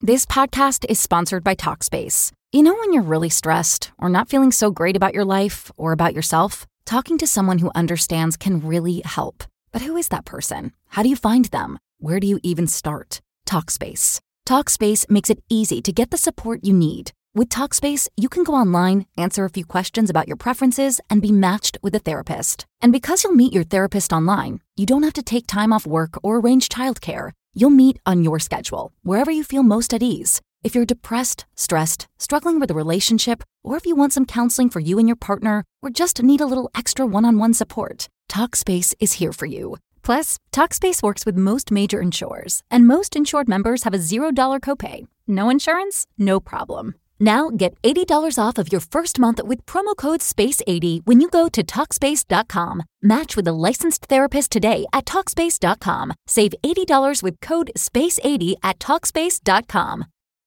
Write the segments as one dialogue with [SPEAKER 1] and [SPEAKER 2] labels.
[SPEAKER 1] This podcast is sponsored by Talkspace. You know when you're really stressed or not feeling so great about your life or about yourself? Talking to someone who understands can really help. But who is that person? How do you find them? Where do you even start? Talkspace. Talkspace makes it easy to get the support you need. With Talkspace, you can go online, answer a few questions about your preferences, and be matched with a therapist. And because you'll meet your therapist online, you don't have to take time off work or arrange childcare. You'll meet on your schedule, wherever you feel most at ease. If you're depressed, stressed, struggling with a relationship, or if you want some counseling for you and your partner, or just need a little extra one-on-one support, Talkspace is here for you. Plus, Talkspace works with most major insurers, and most insured members have a $0 copay. No insurance? No problem. Now get $80 off of your first month with promo code SPACE80 when you go to Talkspace.com. Match with a licensed therapist today at Talkspace.com. Save $80 with code SPACE80 at Talkspace.com.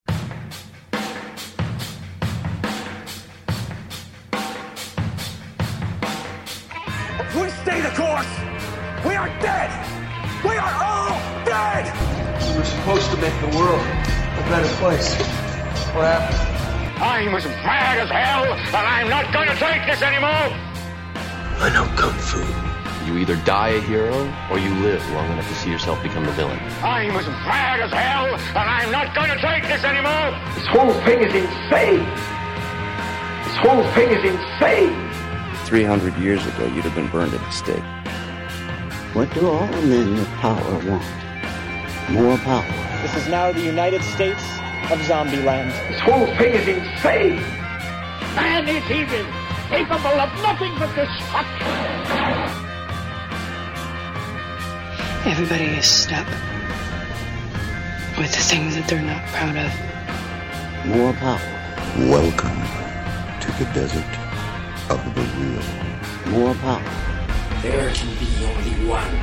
[SPEAKER 2] We stay the course! We are dead! We are all dead!
[SPEAKER 3] We were supposed to make the world a better place. What happened?
[SPEAKER 4] I'm as mad as hell, and I'm not going to take this anymore!
[SPEAKER 3] I know Kung Fu.
[SPEAKER 5] You either die a hero, or you live long enough to see yourself become the villain.
[SPEAKER 4] I'm as mad as hell, and I'm not going to take this anymore!
[SPEAKER 3] This whole thing is insane! This whole thing is insane!
[SPEAKER 6] 300 years ago, you'd have been burned at the stake.
[SPEAKER 7] What do all the men with power want? More power.
[SPEAKER 8] This is now the United States of Zombieland.
[SPEAKER 3] This whole thing is insane!
[SPEAKER 4] Man is evil, capable of nothing but destruction!
[SPEAKER 9] Everybody is stuck with the things that they're not proud of.
[SPEAKER 7] More power.
[SPEAKER 10] Welcome to the desert of the real.
[SPEAKER 7] More power.
[SPEAKER 11] There can be only one.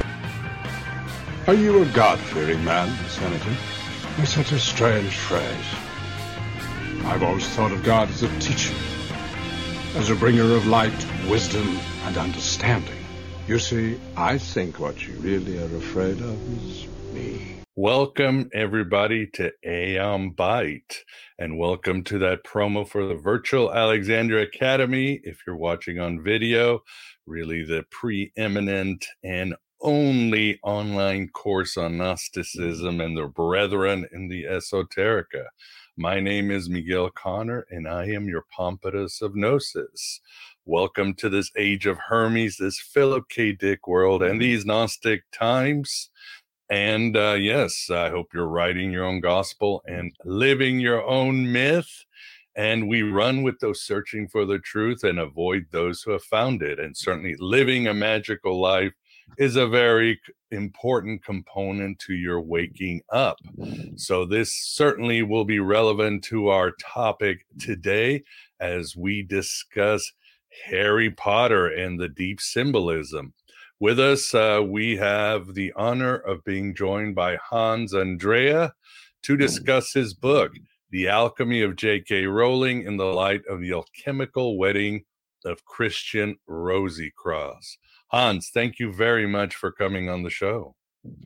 [SPEAKER 12] Are you a God-fearing man, Senator? It's such a strange phrase. I've always thought of God as a teacher, as a bringer of light, wisdom, and understanding. You see, I think what you really are afraid of is me.
[SPEAKER 13] Welcome, everybody, to Aeon Byte, and welcome to that promo for the Virtual Alexandria Academy. If you're watching on video, really the preeminent and only online course on Gnosticism and the brethren in the Esoterica. My name is Miguel Connor, and I am your Pompatus of Gnosis. Welcome to this age of Hermes, this Philip K. Dick world, and these Gnostic times. And yes, I hope you're writing your own gospel and living your own myth. And we run with those searching for the truth and avoid those who have found it. And certainly living a magical life is a very important component to your waking up. So this certainly will be relevant to our topic today as we discuss Harry Potter and the deep symbolism. With us, we have the honor of being joined by Hans Andrea to discuss his book, The Alchemy of J.K. Rowling in the Light of the Alchemical Wedding of Christian Rosycross. Hans, thank you very much for coming on the show.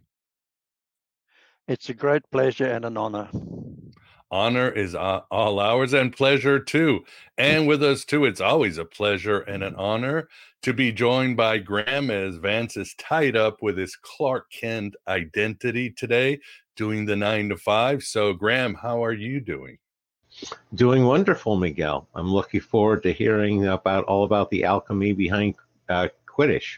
[SPEAKER 14] It's a great pleasure and an honor.
[SPEAKER 13] Honor is all ours, and pleasure too. And with us too, it's always a pleasure and an honor to be joined by Graham, as Vance is tied up with his Clark Kent identity today, doing the 9 to 5. So Graham, how are you doing?
[SPEAKER 15] Doing wonderful, Miguel. I'm looking forward to hearing all about the alchemy behind Quidditch.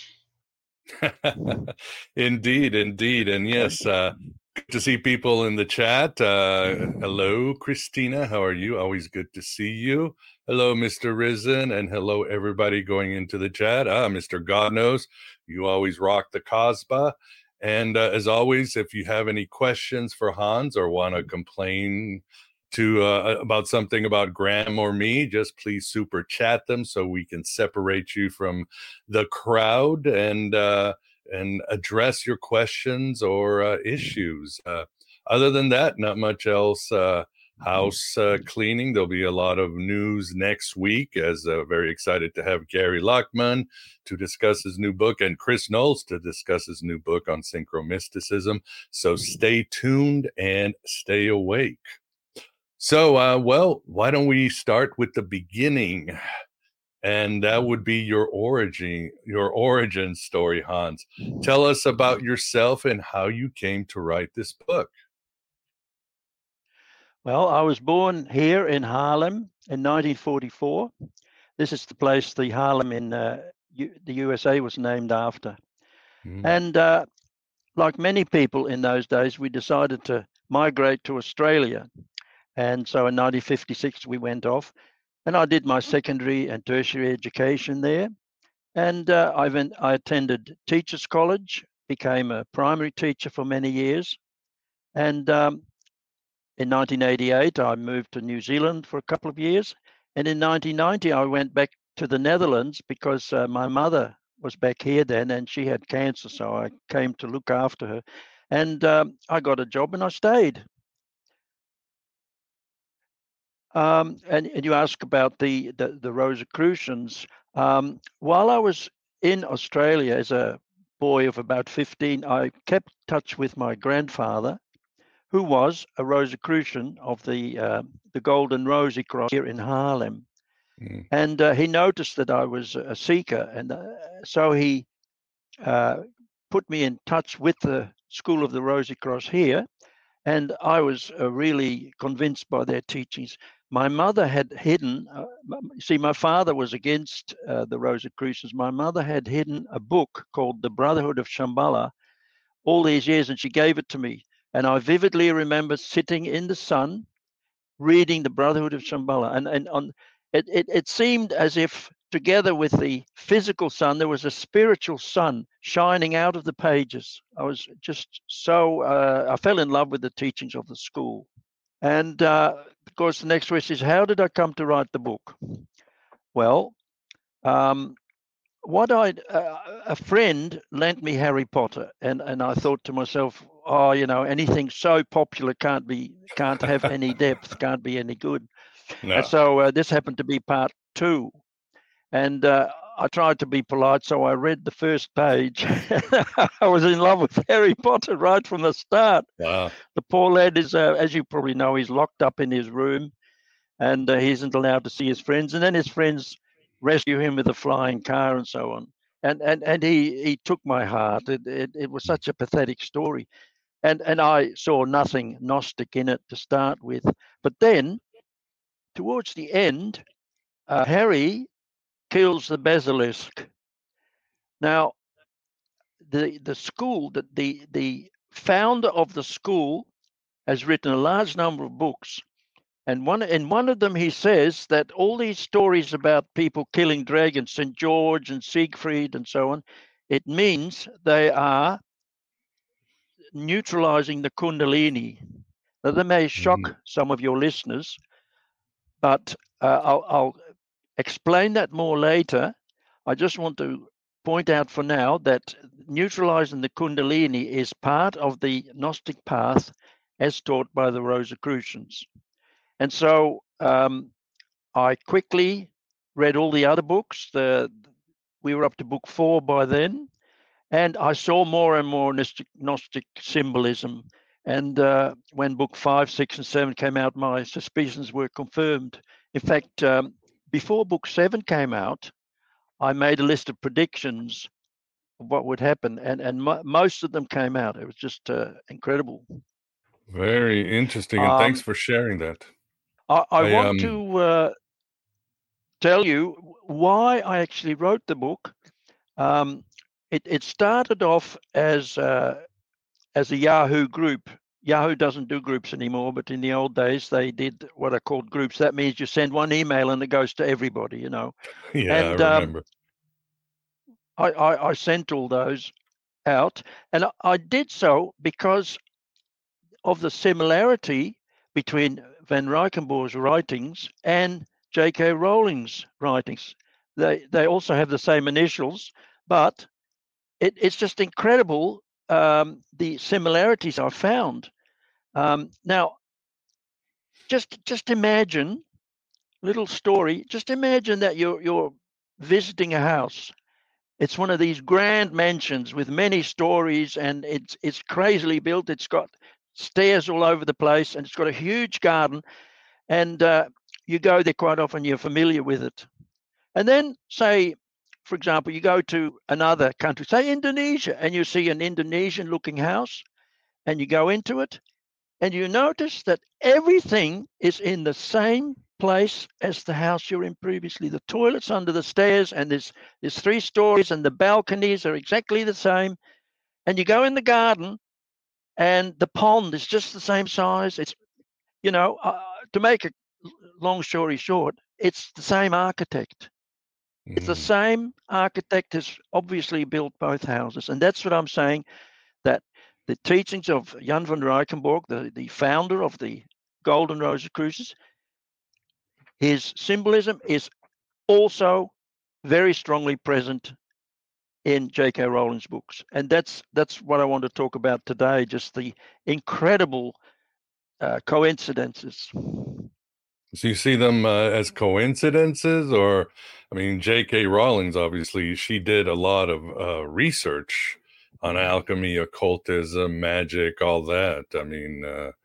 [SPEAKER 13] Indeed. And yes, good to see people in the chat. Hello, Christina. How are you? Always good to see you. Hello, Mr. Risen, and hello, everybody going into the chat. Mr. God knows, you always rock the Casbah. And as always, if you have any questions for Hans or want to complain about something about Graham or me, just please super chat them so we can separate you from the crowd and address your questions or issues. Other than that, not much else house cleaning. There'll be a lot of news next week, as very excited to have Gary Lachman to discuss his new book and Chris Knowles to discuss his new book on synchromysticism. So stay tuned and stay awake. So, well, why don't we start with the beginning? And that would be your origin story, Hans. Tell us about yourself and how you came to write this book.
[SPEAKER 14] Well, I was born here in Haarlem in 1944. This is the place the Haarlem in the USA was named after. And like many people in those days, we decided to migrate to Australia. And so in 1956, we went off. And I did my secondary and tertiary education there. And I attended Teachers College, became a primary teacher for many years. And in 1988, I moved to New Zealand for a couple of years. And in 1990, I went back to the Netherlands because my mother was back here then and she had cancer. So I came to look after her. And I got a job and I stayed. And you ask about the Rosicrucians. While I was in Australia as a boy of about 15, I kept touch with my grandfather, who was a Rosicrucian of the Golden Rosy Cross here in Haarlem. And he noticed that I was a seeker, and so he put me in touch with the School of the Rosy Cross here, and I was really convinced by their teachings. My mother had hidden, my father was against the Rosicrucians. My mother had hidden a book called The Brotherhood of Shambhala all these years, and she gave it to me. And I vividly remember sitting in the sun, reading The Brotherhood of Shambhala. And it seemed as if together with the physical sun, there was a spiritual sun shining out of the pages. I was just so, I fell in love with the teachings of the school. And of course, the next question is, how did I come to write the book? Well, a friend lent me Harry Potter, and I thought to myself, oh, anything so popular can't have any depth, can't be any good. No. And so this happened to be part 2. And I tried to be polite, so I read the first page. I was in love with Harry Potter right from the start.
[SPEAKER 13] Wow.
[SPEAKER 14] The poor lad is, as you probably know, he's locked up in his room, and he isn't allowed to see his friends. And then his friends rescue him with a flying car and so on. And he took my heart. It was such a pathetic story. And I saw nothing Gnostic in it to start with. But then, towards the end, Harry kills the basilisk. Now, the school, the founder of the school has written a large number of books. And in one of them, he says that all these stories about people killing dragons, St. George and Siegfried and so on, it means they are neutralizing the Kundalini. Now, that may shock some of your listeners, but I'll explain that more later. I just want to point out for now that neutralizing the Kundalini is part of the Gnostic path as taught by the Rosicrucians. And so I quickly read all the other books. We were up to book 4 by then, and I saw more and more Gnostic symbolism. And when book 5, 6, and 7 came out, my suspicions were confirmed. In fact, before book 7 came out, I made a list of predictions of what would happen, and most of them came out. It was just incredible.
[SPEAKER 13] Very interesting, and thanks for sharing that.
[SPEAKER 14] I want to tell you why I actually wrote the book. It started off as a Yahoo group. Yahoo doesn't do groups anymore, but in the old days, they did what are called groups. That means you send one email and it goes to everybody,
[SPEAKER 13] Yeah,
[SPEAKER 14] and,
[SPEAKER 13] I remember.
[SPEAKER 14] I sent all those out, and I did so because of the similarity between Van Reichenborgh's writings and J.K. Rowling's writings. They also have the same initials, but it's just incredible the similarities I found. Now, just imagine, little story. Just imagine that you're visiting a house. It's one of these grand mansions with many stories, and it's crazily built. It's got stairs all over the place, and it's got a huge garden. And you go there quite often. You're familiar with it. And then, say, for example, you go to another country, say Indonesia, and you see an Indonesian-looking house, and you go into it, and you notice that everything is in the same place as the house you're in previously. The toilet's under the stairs, and there's 3 stories, and the balconies are exactly the same. And you go in the garden, and the pond is just the same size. It's, to make a long story short, it's the same architect. It's the same architect has obviously built both houses. And that's what I'm saying, that the teachings of Jan van Reichenborgh, the founder of the Golden Rosicrucians, his symbolism is also very strongly present in J.K. Rowling's books. And that's what I want to talk about today, just the incredible coincidences.
[SPEAKER 13] So you see them as coincidences, or, I mean, J.K. Rowling's obviously, she did a lot of research on alchemy, occultism, magic, all that. I mean,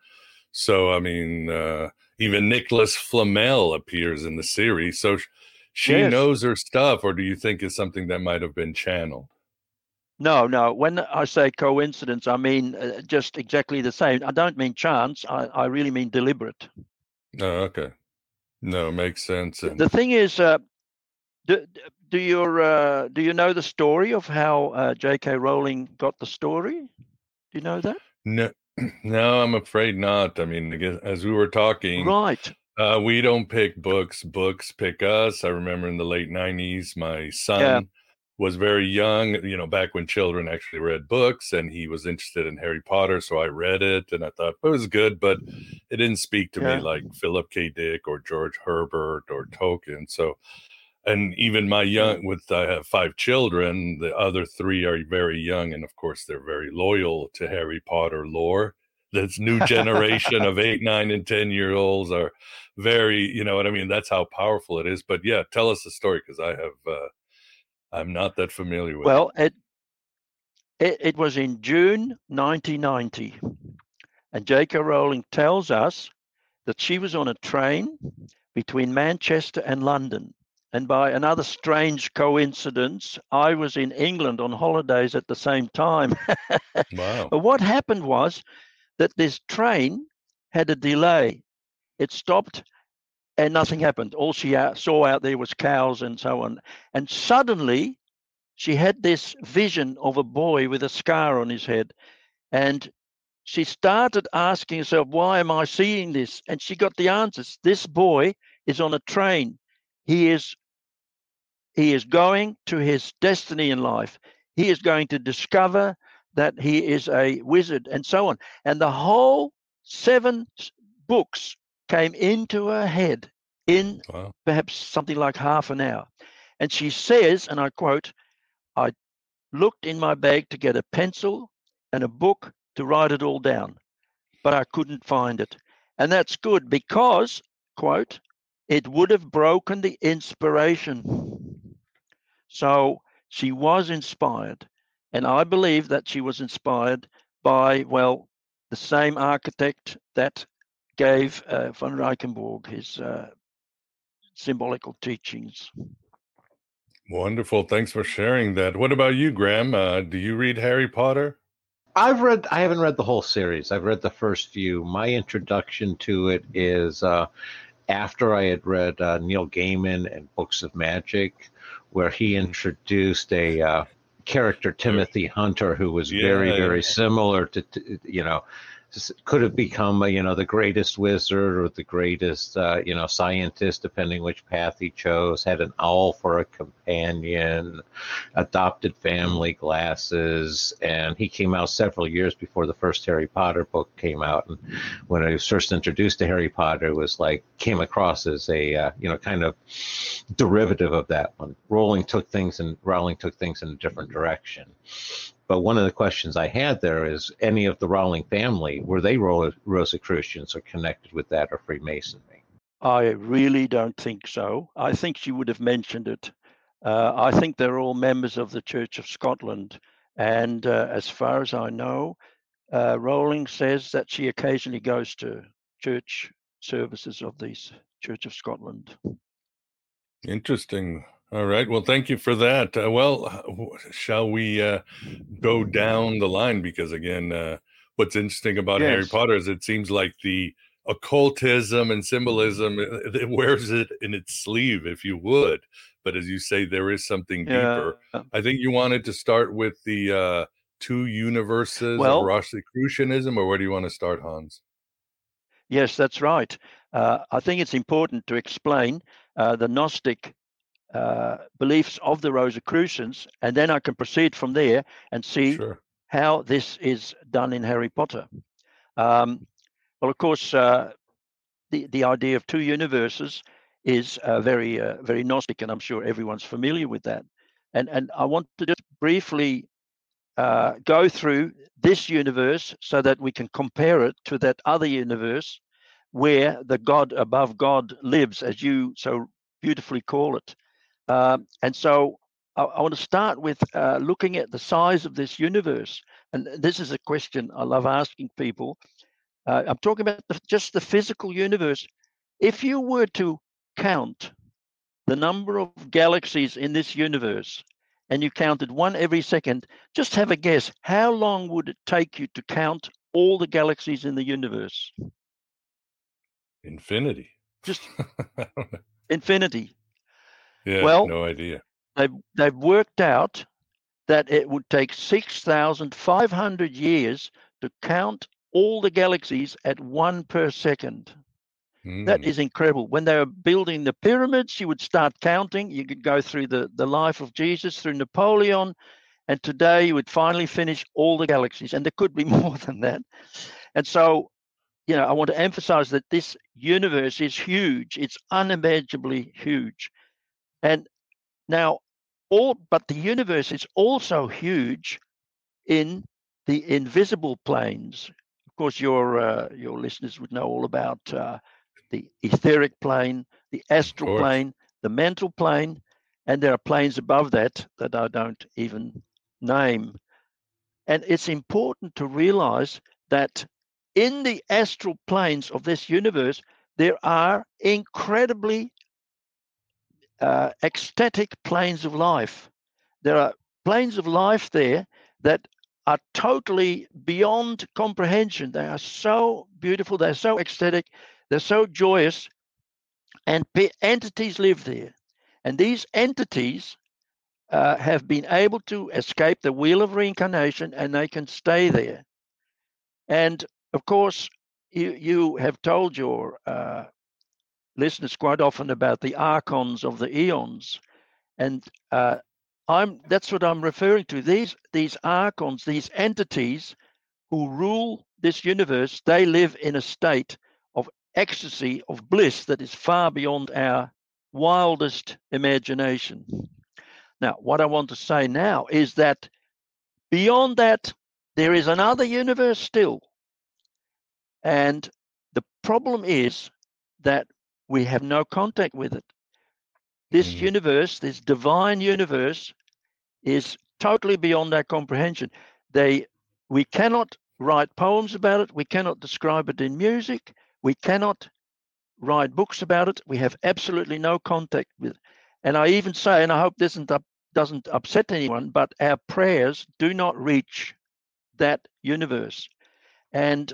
[SPEAKER 13] even Nicholas Flamel appears in the series. So she knows her stuff, or do you think it's something that might have been channeled?
[SPEAKER 14] No. When I say coincidence, I mean just exactly the same. I don't mean chance. I really mean deliberate.
[SPEAKER 13] Oh, okay. No, makes sense. And
[SPEAKER 14] the thing is, do you know the story of how J.K. Rowling got the story? Do you know that?
[SPEAKER 13] No, I'm afraid not. I mean, as we were talking,
[SPEAKER 14] right?
[SPEAKER 13] We don't pick books; books pick us. I remember in the late '90s, my son was very young, back when children actually read books, and he was interested in Harry Potter. So I read it, and I thought it was good, but it didn't speak to me like Philip K. Dick or George Herbert or Tolkien. So, and even I have 5 children, the other 3 are very young. And of course, they're very loyal to Harry Potter lore. This new generation of 8, 9, and 10-year-olds are very, you know what I mean? That's how powerful it is. But yeah, tell us the story, because I'm not that familiar with it.
[SPEAKER 14] Well, it was in June 1990, and J.K. Rowling tells us that she was on a train between Manchester and London. And by another strange coincidence, I was in England on holidays at the same time.
[SPEAKER 13] Wow.
[SPEAKER 14] But what happened was that this train had a delay. It stopped and nothing happened. All she saw out there was cows and so on. And suddenly she had this vision of a boy with a scar on his head. And she started asking herself, why am I seeing this? And she got the answers. This boy is on a train. He is going to his destiny in life. He is going to discover that he is a wizard and so on. And the whole 7 books came into her head in perhaps something like half an hour. And she says, and I quote, I looked in my bag to get a pencil and a book to write it all down, but I couldn't find it. And that's good because, quote, it would have broken the inspiration. So she was inspired. And I believe that she was inspired by, well, the same architect that gave van Reichenborgh his symbolical teachings.
[SPEAKER 13] Wonderful. Thanks for sharing that. What about you, Graham? Do you read Harry Potter?
[SPEAKER 15] I haven't read the whole series. I've read the first few. My introduction to it is after I had read Neil Gaiman and Books of Magic, where he introduced a character, Timothy Hunter, who was very similar to, could have become, the greatest wizard or the greatest, scientist, depending which path he chose, had an owl for a companion, adopted family glasses. And he came out several years before the first Harry Potter book came out. And when I was first introduced to Harry Potter, it was came across as a, kind of derivative of that one. Rowling took things in a different direction. But one of the questions I had there is, any of the Rowling family, were they Rosicrucians or connected with that or Freemasonry?
[SPEAKER 14] I really don't think so. I think she would have mentioned it. I think they're all members of the Church of Scotland. And as far as I know, Rowling says that she occasionally goes to church services of the Church of Scotland.
[SPEAKER 13] Interesting. All right. Well, thank you for that. Shall we go down the line? Because again, what's interesting about Harry Potter is it seems like the occultism and symbolism, it wears it in its sleeve, if you would. But as you say, there is something deeper. I think you wanted to start with the two universes of Rosicrucianism, or where do you want to start, Hans?
[SPEAKER 14] Yes, that's right. I think it's important to explain the Gnostic beliefs of the Rosicrucians, and then I can proceed from there and see how this is done in Harry Potter. Well, of course, the idea of two universes is very Gnostic, and I'm sure everyone's familiar with that. And I want to just briefly go through this universe so that we can compare it to that other universe where the God above God lives, as you so beautifully call it. And so I want to start with looking at the size of this universe. And this is a question I love asking people. I'm talking about just the physical universe. If you were to count the number of galaxies in this universe, and you counted one every second, just have a guess. How long would it take you to count all the galaxies in the universe?
[SPEAKER 13] Infinity.
[SPEAKER 14] Just infinity.
[SPEAKER 13] Yeah,
[SPEAKER 14] well,
[SPEAKER 13] no idea.
[SPEAKER 14] They've worked out that it would take 6,500 years to count all the galaxies at one per second. That is incredible. When they were building the pyramids, you would start counting. You could go through the life of Jesus, through Napoleon, and today you would finally finish all the galaxies. And there could be more than that. And so, I want to emphasize that this universe is huge. It's unimaginably huge. And now, but the universe is also huge in the invisible planes. Of course, your listeners would know all about the etheric plane, the astral plane, the mental plane, and there are planes above that I don't even name. And it's important to realize that in the astral planes of this universe, there are incredibly ecstatic planes of life. There are planes of life there that are totally beyond comprehension. They are so beautiful, they're so ecstatic, they're so joyous, and entities live there. And these entities have been able to escape the wheel of reincarnation, and they can stay there. And of course, you have told your listeners quite often about the archons of the eons, and that's what I'm referring to. These archons, these entities who rule this universe, they live in a state of ecstasy, of bliss that is far beyond our wildest imagination. Now, what I want to say now is that beyond that, there is another universe still. And the problem is that we have no contact with it. This universe, this divine universe, is totally beyond our comprehension. We cannot write poems about it. We cannot describe it in music. We cannot write books about it. We have absolutely no contact with it. And I even say, and I hope this doesn't upset anyone, but our prayers do not reach that universe. And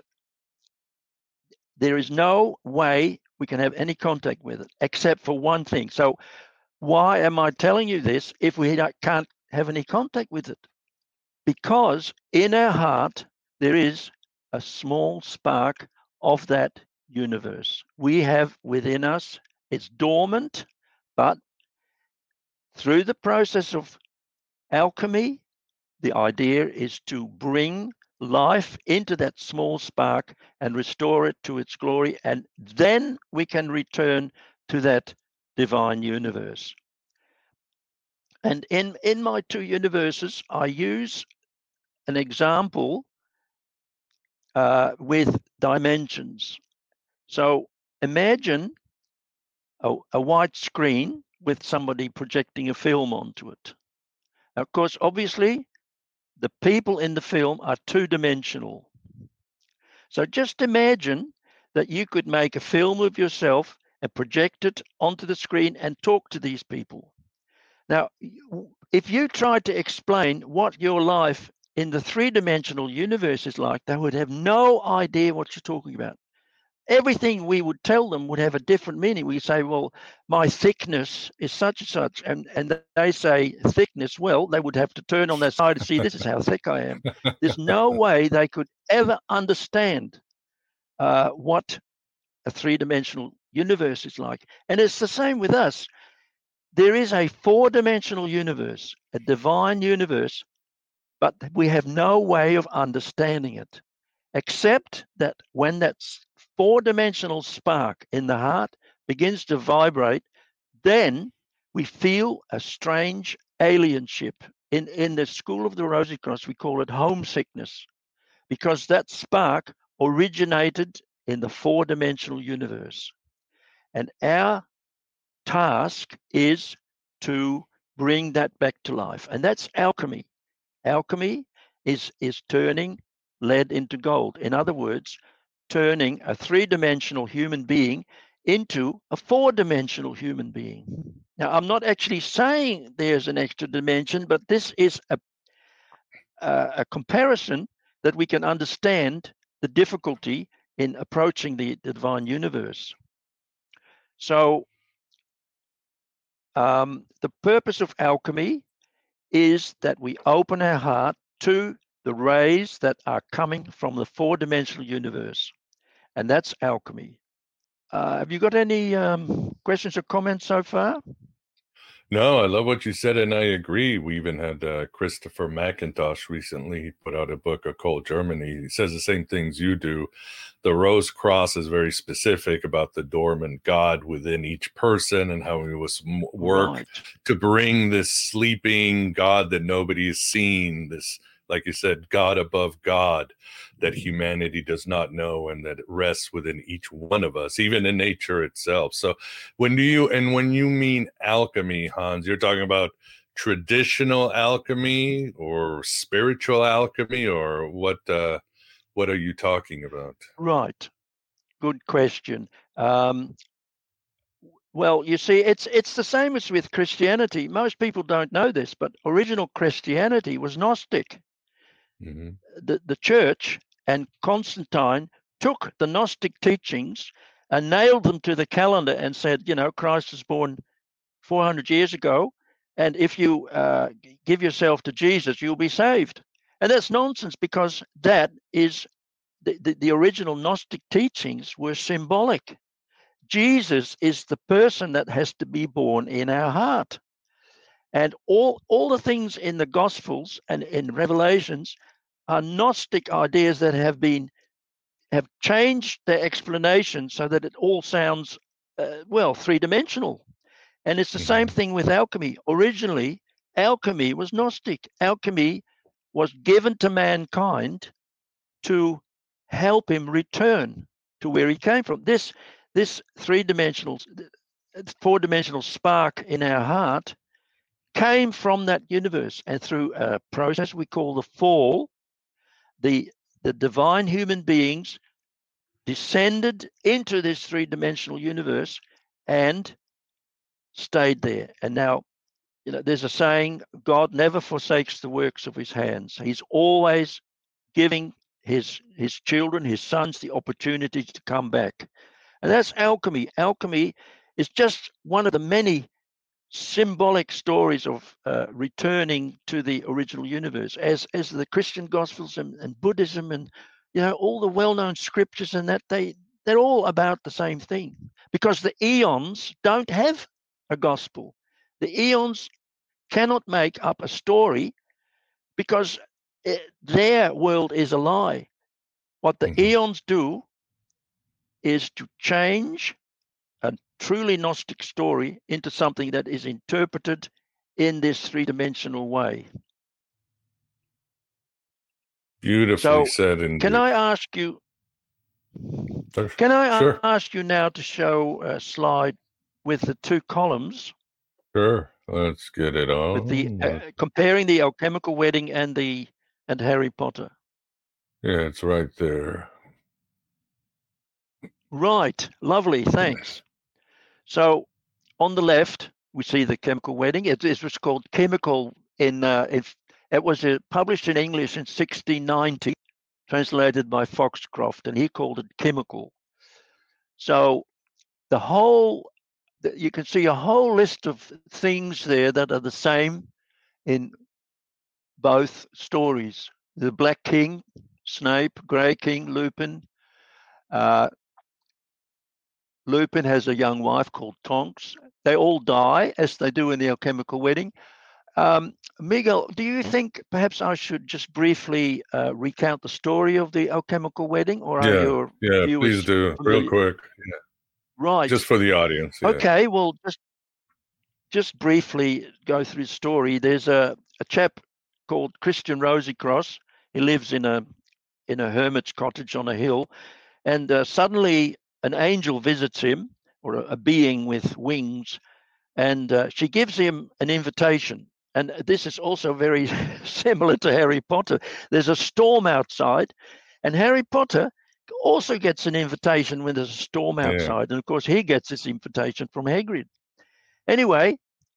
[SPEAKER 14] there is no way we can have any contact with it, except for one thing. So why am I telling you this if we can't have any contact with it? Because in our heart, there is a small spark of that universe. We have within us, it's dormant, but through the process of alchemy, the idea is to bring life into that small spark and restore it to its glory, and then we can return to that divine universe. And in my two universes, I use an example with dimensions. So imagine a white screen with somebody projecting a film onto it. Now, of course, obviously, the people in the film are two-dimensional. So just imagine that you could make a film of yourself and project it onto the screen and talk to these people. Now, if you tried to explain what your life in the three-dimensional universe is like, they would have no idea what you're talking about. Everything we would tell them would have a different meaning. We say, well, my thickness is such and such, and they say thickness. Well, they would have to turn on their side to see this is how thick I am. There's no way they could ever understand what a three-dimensional universe is like. And it's the same with us. There is a four-dimensional universe, a divine universe, but we have no way of understanding it, except that when that four-dimensional spark in the heart begins to vibrate, then we feel a strange alienship. In the School of the Rosy Cross, we call it homesickness, because that spark originated in the four-dimensional universe. And our task is to bring that back to life. And that's alchemy. Alchemy is turning lead into gold. In other words, turning a three-dimensional human being into a four-dimensional human being. Now, I'm not actually saying there's an extra dimension, but this is a comparison that we can understand the difficulty in approaching the divine universe. So the purpose of alchemy is that we open our heart to the rays that are coming from the four-dimensional universe. And that's alchemy. Have you got any questions or comments so far?
[SPEAKER 13] No, I love what you said, and I agree. We even had Christopher McIntosh recently put out a book, Occult Germany. He says the same things you do. The Rose Cross is very specific about the dormant God within each person and how we must work to bring this sleeping God that nobody has seen, this, like you said, God above God, that humanity does not know and that it rests within each one of us, even in nature itself. So when you mean alchemy, Hans, you're talking about traditional alchemy or spiritual alchemy, or what are you talking about?
[SPEAKER 14] Right. Good question. Well, you see, it's the same as with Christianity. Most people don't know this, but original Christianity was Gnostic. Mm-hmm. The church and Constantine took the Gnostic teachings and nailed them to the calendar and said, Christ was born 400 years ago, and if you give yourself to Jesus, you'll be saved. And that's nonsense, because that is the original Gnostic teachings were symbolic. Jesus is the person that has to be born in our heart. And all the things in the Gospels and in Revelations are Gnostic ideas that have changed their explanation so that it all sounds, three-dimensional. And it's the same thing with alchemy. Originally, alchemy was Gnostic. Alchemy was given to mankind to help him return to where he came from. This three-dimensional, four-dimensional spark in our heart came from that universe, and through a process we call the fall, the divine human beings descended into this three-dimensional universe and stayed there. And now, there's a saying, God never forsakes the works of his hands. He's always giving his children, his sons, the opportunity to come back. And that's alchemy. Alchemy is just one of the many symbolic stories of returning to the original universe, as the Christian Gospels and Buddhism and all the well-known scriptures, and that they're all about the same thing, because the eons don't have a gospel. The eons cannot make up a story, because their world is a lie. What the eons do is to change a truly Gnostic story into something that is interpreted in this three-dimensional way.
[SPEAKER 13] Beautifully said indeed.
[SPEAKER 14] Can I ask you?
[SPEAKER 13] Sure.
[SPEAKER 14] Ask you now to show a slide with the two columns?
[SPEAKER 13] Sure. Let's get it on.
[SPEAKER 14] With the comparing the Alchemical Wedding and Harry Potter.
[SPEAKER 13] Yeah, it's right there.
[SPEAKER 14] Right. Lovely. Thanks. So on the left, we see the Chemical Wedding. It was called Chemical it was published in English in 1690, translated by Foxcroft, and he called it Chemical. So you can see a whole list of things there that are the same in both stories. The Black King, Snape, Grey King, Lupin. Lupin has a young wife called Tonks. They all die, as they do in the Alchemical Wedding. Miguel, do you think perhaps I should just briefly recount the story of the Alchemical Wedding? Or are your viewers
[SPEAKER 13] please do, real quick. Yeah.
[SPEAKER 14] Right.
[SPEAKER 13] Just for the audience. Yeah.
[SPEAKER 14] Okay, well, just briefly go through the story. There's a chap called Christian Rosycross. He lives in a hermit's cottage on a hill, and suddenly an angel visits him, or a being with wings, and she gives him an invitation. And this is also very similar to Harry Potter. There's a storm outside, and Harry Potter also gets an invitation when there's a storm outside. And of course, he gets this invitation from Hagrid. Anyway,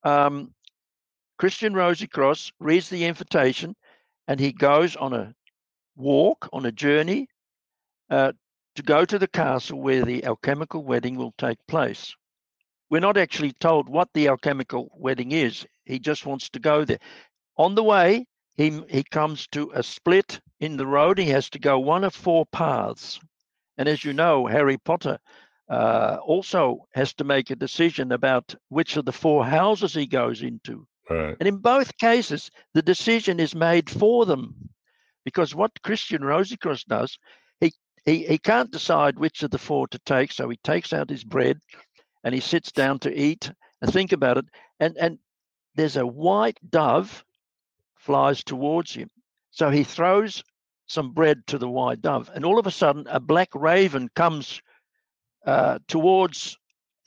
[SPEAKER 14] Christian Rosycross reads the invitation, and he goes on a walk, on a journey, to go to the castle where the Alchemical Wedding will take place. We're not actually told what the Alchemical Wedding is. He just wants to go there. On the way, he comes to a split in the road. He has to go one of four paths. And as you know, Harry Potter also has to make a decision about which of the four houses he goes into.
[SPEAKER 13] Right.
[SPEAKER 14] And in both cases, the decision is made for them. Because what Christian Rosycross does, he can't decide which of the four to take, so he takes out his bread and he sits down to eat and think about it. And there's a white dove flies towards him. So he throws some bread to the white dove, and all of a sudden a black raven comes towards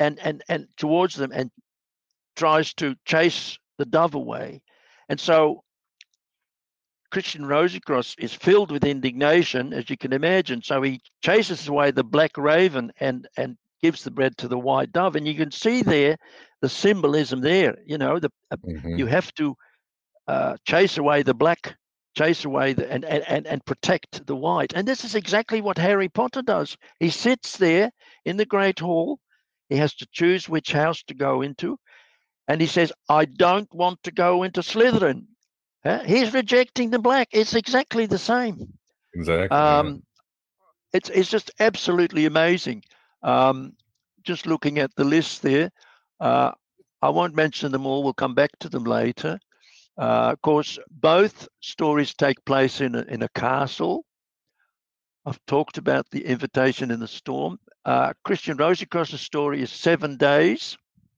[SPEAKER 14] them and tries to chase the dove away. And so Christian Rosycross is filled with indignation, as you can imagine. So he chases away the black raven and gives the bread to the white dove. And you can see there the symbolism there. You know, you have to chase away the black, chase away and protect the white. And this is exactly what Harry Potter does. He sits there in the Great Hall. He has to choose which house to go into. And he says, I don't want to go into Slytherin. He's rejecting the black. It's exactly the same.
[SPEAKER 13] Exactly.
[SPEAKER 14] It's just absolutely amazing. Just looking at the list there, I won't mention them all. We'll come back to them later. Of course, both stories take place in a castle. I've talked about the invitation in the storm. Christian Rosycross's story is 7 days.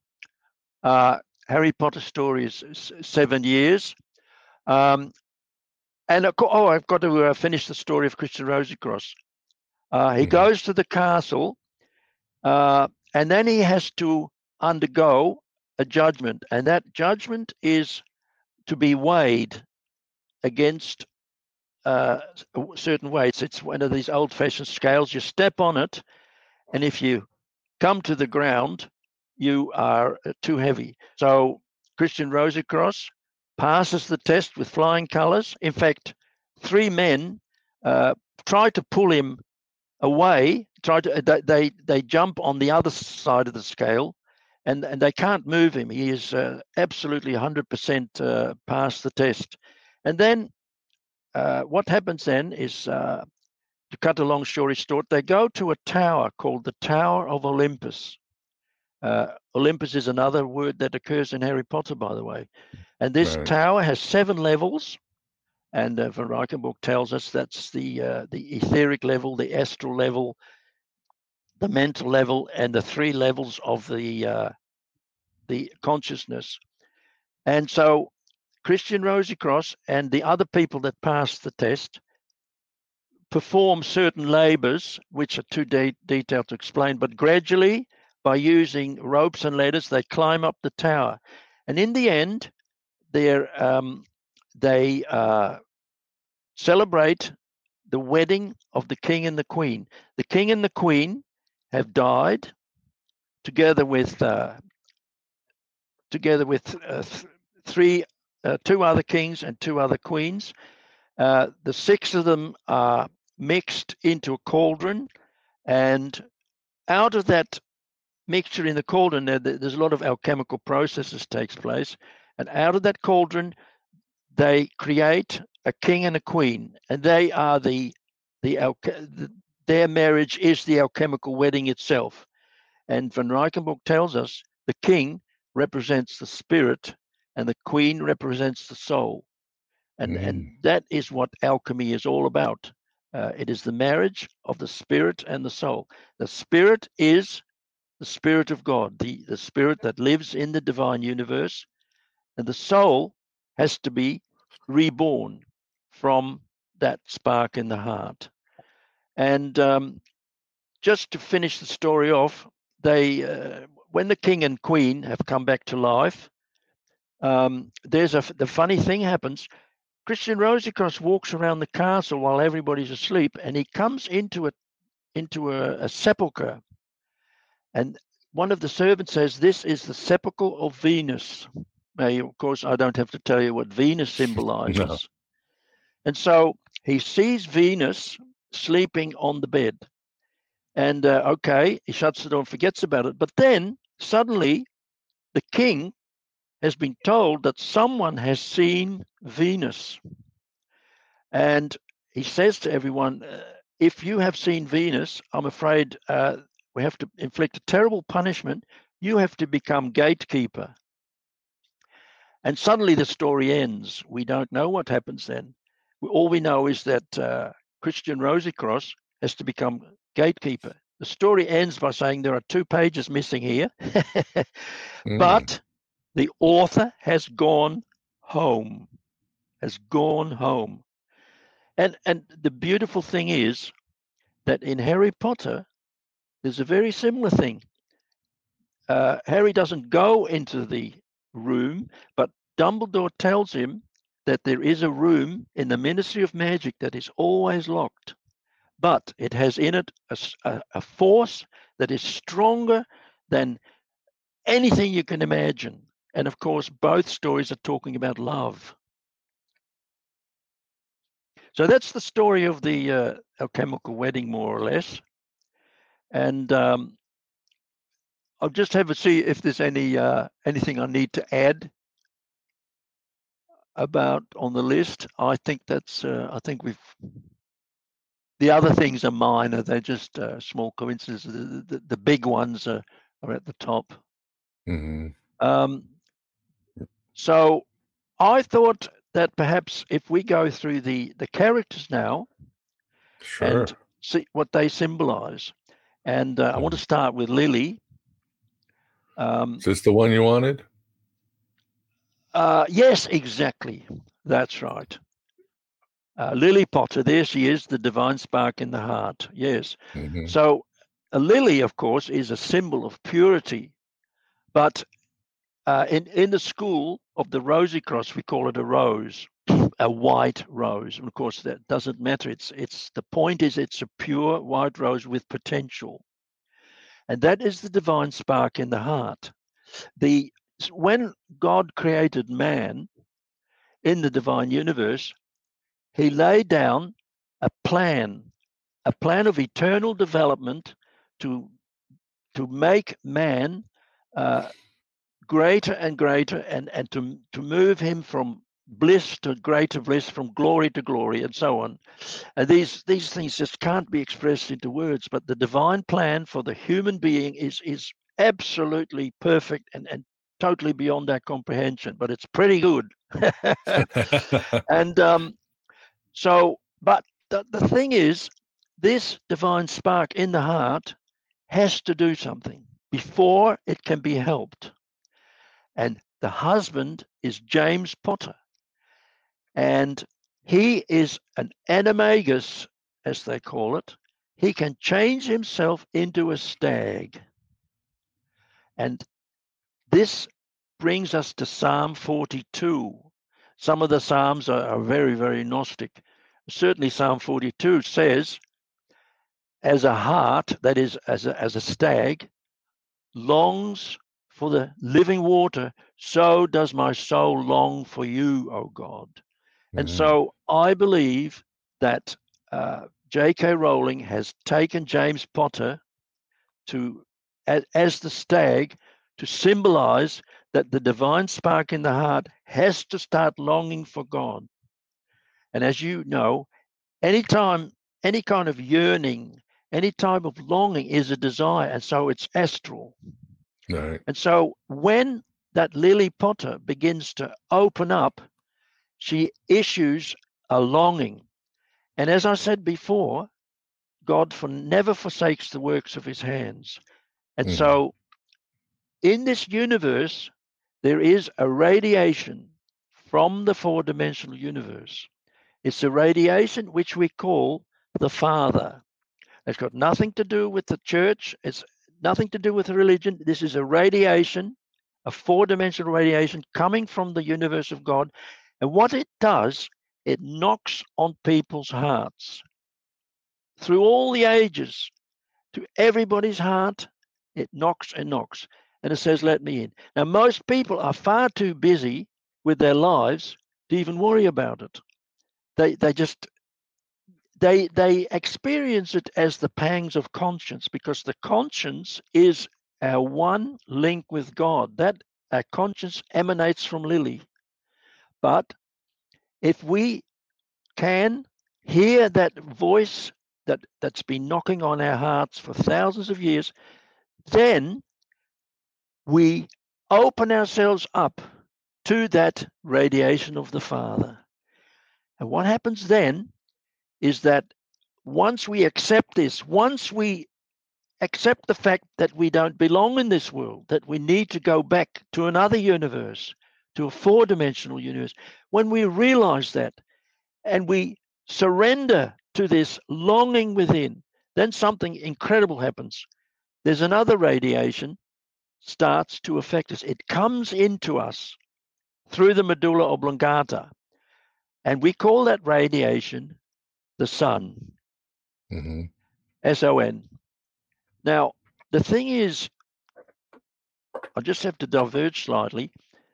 [SPEAKER 14] Harry Potter's story is 7 years. And I've got to finish the story of Christian Rosycross. He goes to the castle, and then he has to undergo a judgment, and that judgment is to be weighed against certain weights. It's one of these old-fashioned scales. You step on it, and if you come to the ground, you are too heavy. So Christian Rosycross passes the test with flying colours. In fact, 3 men try to pull him away. They jump on the other side of the scale, and they can't move him. He is absolutely 100% past the test. And then what happens then is, to cut a long story short, they go to a tower called the Tower of Olympus. Olympus is another word that occurs in Harry Potter, by the way. And this tower has 7 levels, and Van Reichenborch tells us that's the etheric level, the astral level, the mental level, and the 3 levels of the consciousness. And so Christian Rosycross and the other people that passed the test perform certain labors, which are too detailed to explain, but gradually, by using ropes and ladders, they climb up the tower. And in the end, they celebrate the wedding of the king and the queen. The king and the queen have died together with two other kings and two other queens. The 6 of them are mixed into a cauldron, and out of that mixture in the cauldron, there's a lot of alchemical processes takes place, and out of that cauldron, they create a king and a queen, and they are their marriage is the alchemical wedding itself. And Van Reichenborch tells us the king represents the spirit and the queen represents the soul. And that is what alchemy is all about. It is the marriage of the spirit and the soul. The spirit is the spirit of God, the spirit that lives in the divine universe, and the soul has to be reborn from that spark in the heart. And just to finish the story off, when the king and queen have come back to life, the funny thing happens. Christian Rosycross walks around the castle while everybody's asleep, and he comes into a sepulchre. And one of the servants says, "This is the sepulchre of Venus." Now, of course, I don't have to tell you what Venus symbolizes. No. And so he sees Venus sleeping on the bed. And he shuts the door and forgets about it. But then suddenly the king has been told that someone has seen Venus. And he says to everyone, if you have seen Venus, I'm afraid we have to inflict a terrible punishment. You have to become gatekeeper. And suddenly the story ends. We don't know what happens then. All we know is that Christian Rosycross has to become gatekeeper. The story ends by saying there are 2 pages missing here, but the author has gone home, And the beautiful thing is that in Harry Potter, there's a very similar thing. Harry doesn't go into the room, but Dumbledore tells him that there is a room in the Ministry of Magic that is always locked, but it has in it a force that is stronger than anything you can imagine. And of course, both stories are talking about love. So that's the story of the alchemical wedding, more or less. And I'll just have a see if there's anything I need to add about on the list. I think that's. I think we've. The other things are minor; they're just small coincidences. The big ones are at the top. So I thought that perhaps if we go through the characters now, and see what they symbolize, and I want to start with Lily.
[SPEAKER 13] Is this the one you wanted?
[SPEAKER 14] Yes, exactly. That's right. Lily Potter, there she is, the divine spark in the heart. Yes. So a lily, of course, is a symbol of purity. But in the school of the Rosycross, we call it a rose, a white rose. And of course, that doesn't matter. The point is it's a pure white rose with potential. And that is the divine spark in the heart. When God created man in the divine universe, he laid down a plan of eternal development to make man greater and greater and to move him from bliss to greater bliss, from glory to glory, and so on. And these things just can't be expressed into words, but the divine plan for the human being is absolutely perfect and totally beyond our comprehension, but it's pretty good. And but the thing is, this divine spark in the heart has to do something before it can be helped. And the husband is James Potter. And he is an animagus as they call it, he can change himself into a stag. And this brings us to Psalm 42. Some of the Psalms are very, very Gnostic. Certainly Psalm 42 says, as a hart, that is, as a stag, longs for the living water, so does my soul long for you, O God. And so I believe that J.K. Rowling has taken James Potter as the stag to symbolize that the divine spark in the heart has to start longing for God. And as you know, anytime, any kind of yearning, any type of longing is a desire, and so it's astral.
[SPEAKER 13] Right.
[SPEAKER 14] And so when that Lily Potter begins to open up, she issues a longing. And as I said before, God never forsakes the works of his hands. And so in this universe, there is a radiation from the four-dimensional universe. It's a radiation which we call the Father. It's got nothing to do with the church. It's nothing to do with religion. This is a radiation, a four-dimensional radiation coming from the universe of God. And what it does, it knocks on people's hearts. Through all the ages, to everybody's heart, it knocks and knocks. And it says, let me in. Now, most people are far too busy with their lives to even worry about it. They experience it as the pangs of conscience, because the conscience is our one link with God. That our conscience emanates from Lily. But if we can hear that voice that's been knocking on our hearts for thousands of years, then we open ourselves up to that radiation of the Father. And what happens then is that once we accept this, once we accept the fact that we don't belong in this world, that we need to go back to another universe, to a four-dimensional universe, when we realize that and we surrender to this longing within, then something incredible happens. There's another radiation starts to affect us. It comes into us through the medulla oblongata, and we call that radiation the sun. S-O-N. Now, the thing is, I just have to diverge slightly.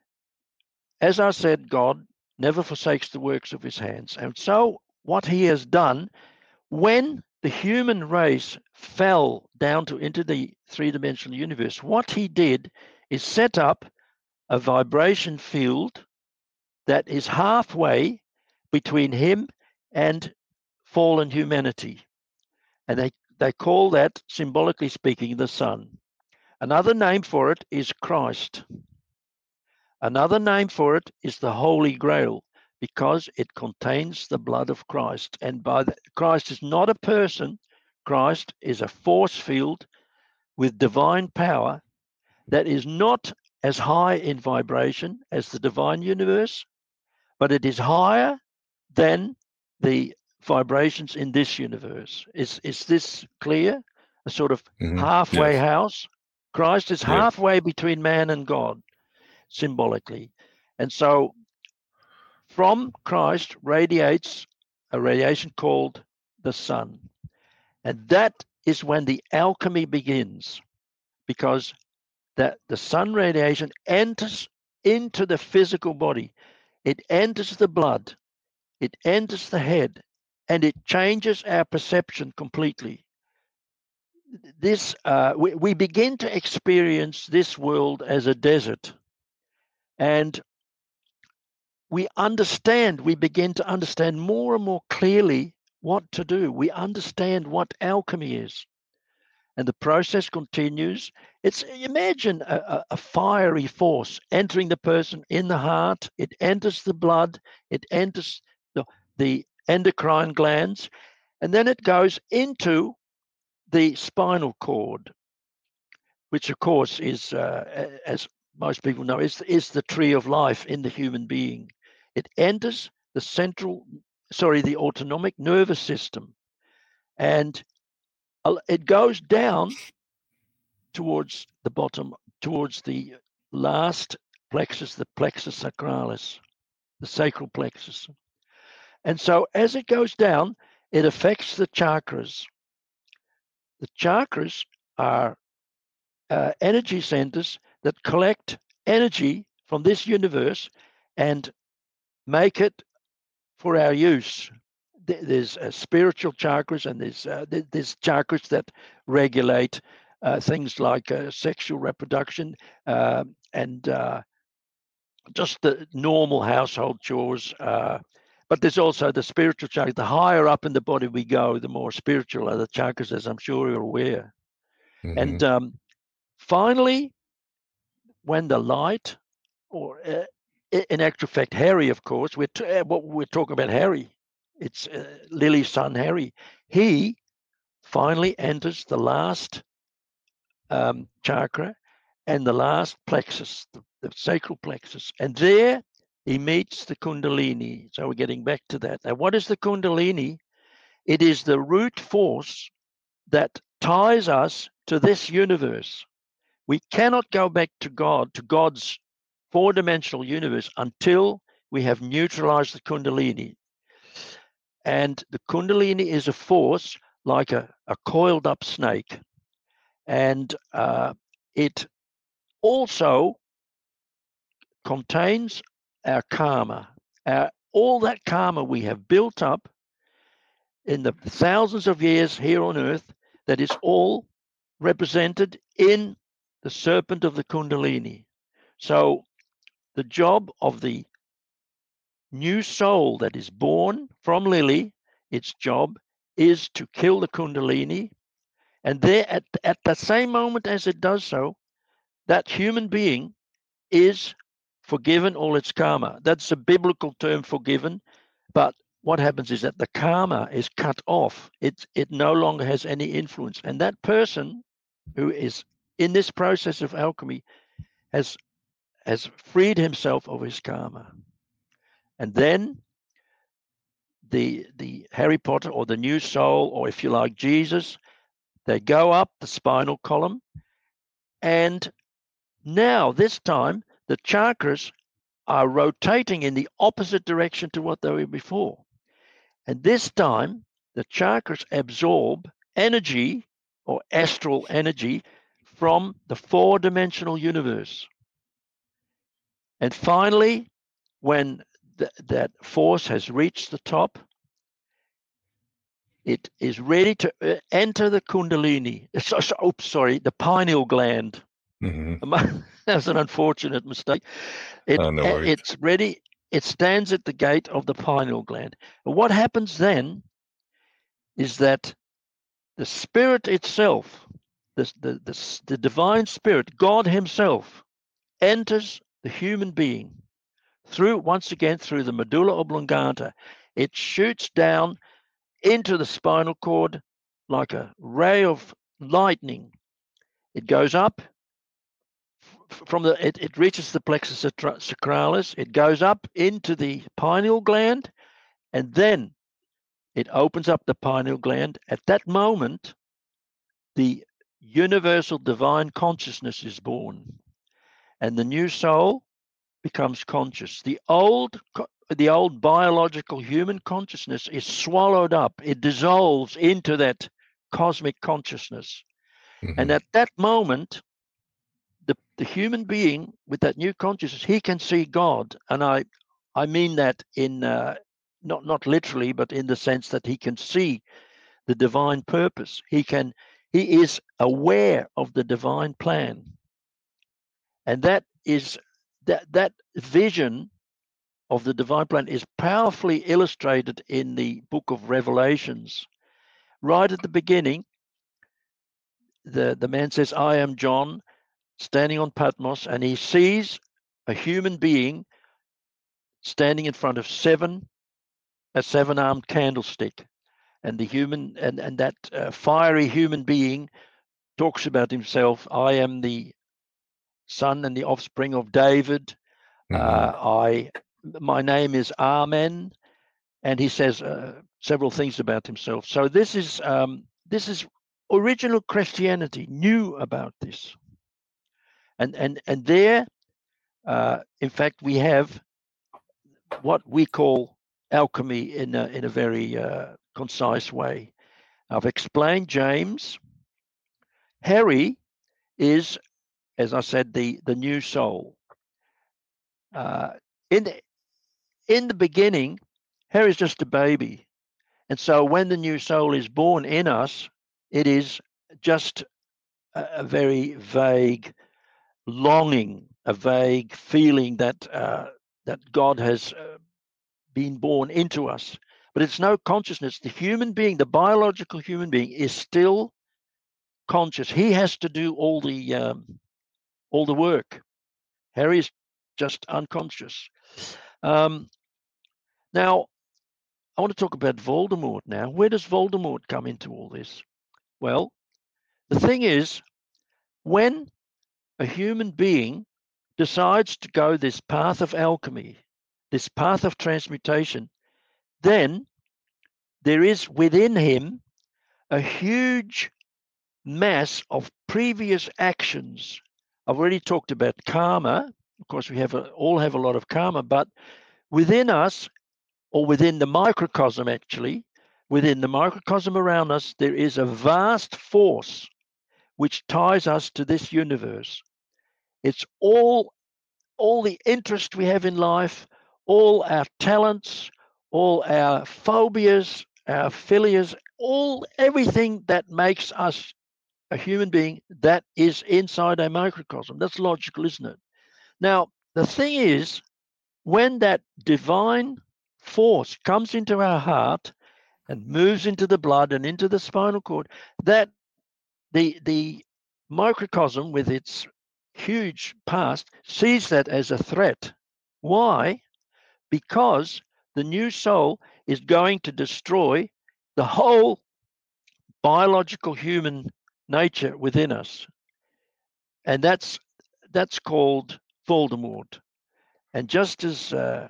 [SPEAKER 14] As I said, God never forsakes the works of his hands. And so what he has done, when the human race fell down into the three-dimensional universe, what he did is set up a vibration field that is halfway between him and fallen humanity. And they call that, symbolically speaking, the sun. Another name for it is Christ. Another name for it is the Holy Grail, because it contains the blood of Christ. And Christ is not a person. Christ is a force field with divine power that is not as high in vibration as the divine universe, but it is higher than the vibrations in this universe. Is this clear? A sort of halfway house. Christ is halfway between man and God, symbolically. And so from Christ radiates a radiation called the sun. And that is when the alchemy begins, because the sun radiation enters into the physical body. It enters the blood. It enters the head. And it changes our perception completely. This we begin to experience this world as a desert, and we begin to understand more and more clearly what to do. We understand what alchemy is, and the process continues. Imagine a fiery force entering the person in the heart. It enters the blood. It enters the endocrine glands, and then it goes into the spinal cord, which of course is, as most people know, is the tree of life in the human being. It enters the autonomic nervous system, and it goes down towards the bottom, towards the last plexus, the plexus sacralis, the sacral plexus. And so as it goes down, it affects the chakras. The chakras are energy centers that collect energy from this universe and make it for our use. There's spiritual chakras, and there's chakras that regulate things like sexual reproduction and just the normal household chores. But there's also the spiritual chakras. The higher up in the body we go, the more spiritual are the chakras, as I'm sure you're aware. Mm-hmm. And finally, when the light, or in actual fact, Harry, of course, we're talking about Harry. It's Lily's son, Harry. He finally enters the last chakra and the last plexus, the sacral plexus. And there he meets the Kundalini. So we're getting back to that. Now, what is the Kundalini? It is the root force that ties us to this universe. We cannot go back to God, to God's four-dimensional universe, until we have neutralized the Kundalini. And the Kundalini is a force like a coiled up snake. And it also contains our karma, all that karma we have built up in the thousands of years here on earth, that is all represented in the serpent of the Kundalini. So the job of the new soul that is born from Lily, its job is to kill the Kundalini. And there, at the same moment as it does so, that human being is forgiven all its karma. That's a biblical term, forgiven. But what happens is that the karma is cut off. It no longer has any influence. And that person who is in this process of alchemy has freed himself of his karma. And then the Harry Potter, or the new soul, or if you like, Jesus, they go up the spinal column. And now, this time, the chakras are rotating in the opposite direction to what they were before. And this time, the chakras absorb energy, or astral energy, from the four-dimensional universe. And finally, when that force has reached the top, it is ready to enter the Kundalini. The pineal gland. Mm-hmm. That's an unfortunate mistake. It's ready. It stands at the gate of the pineal gland. And what happens then is that the spirit itself, the divine spirit, God himself, enters the human being once again through the medulla oblongata. It shoots down into the spinal cord like a ray of lightning. It goes up it reaches the plexus sacralis. It goes up into the pineal gland, and then it opens up the pineal gland. At that moment, the universal divine consciousness is born, and the new soul becomes conscious. The old biological human consciousness is swallowed up. It dissolves into that cosmic consciousness. Mm-hmm. And at that moment, the human being with that new consciousness, he can see God. And I mean that in not literally, but in the sense that he can see the divine purpose. He is aware of the divine plan. And that vision of the divine plan is powerfully illustrated in the book of Revelations. Right at the beginning, the man says, "I am John," standing on Patmos, and he sees a human being standing in front of a seven-armed candlestick. And the human and that fiery human being talks about himself. "I am the son and the offspring of David. Mm-hmm. My name is Amen." And he says, several things about himself. So this is original Christianity knew about this, and there, in fact, we have what we call alchemy in a very concise way. I've explained James. Harry is, as I said, the new soul. In the beginning, Harry's just a baby. And so when the new soul is born in us, it is just a very vague longing, a vague feeling that that God has been born into us. But it's no consciousness. The human being, the biological human being, is still conscious. He has to do all the work. Harry's just unconscious. Now, I want to talk about Voldemort now. Where does Voldemort come into all this? Well, the thing is, when a human being decides to go this path of alchemy, this path of transmutation, then there is within him a huge mass of previous actions. I've already talked about karma. Of course, we all have a lot of karma, but within us, or within the microcosm, actually, within the microcosm around us, there is a vast force which ties us to this universe. It's all the interest we have in life, all our talents, all our phobias, our philias, everything that makes us a human being, that is inside a microcosm. That's logical, isn't it? Now, the thing is, when that divine force comes into our heart and moves into the blood and into the spinal cord, that the microcosm with its huge past sees that as a threat. Why? Because the new soul is going to destroy the whole biological human nature within us. And that's called Voldemort. And just as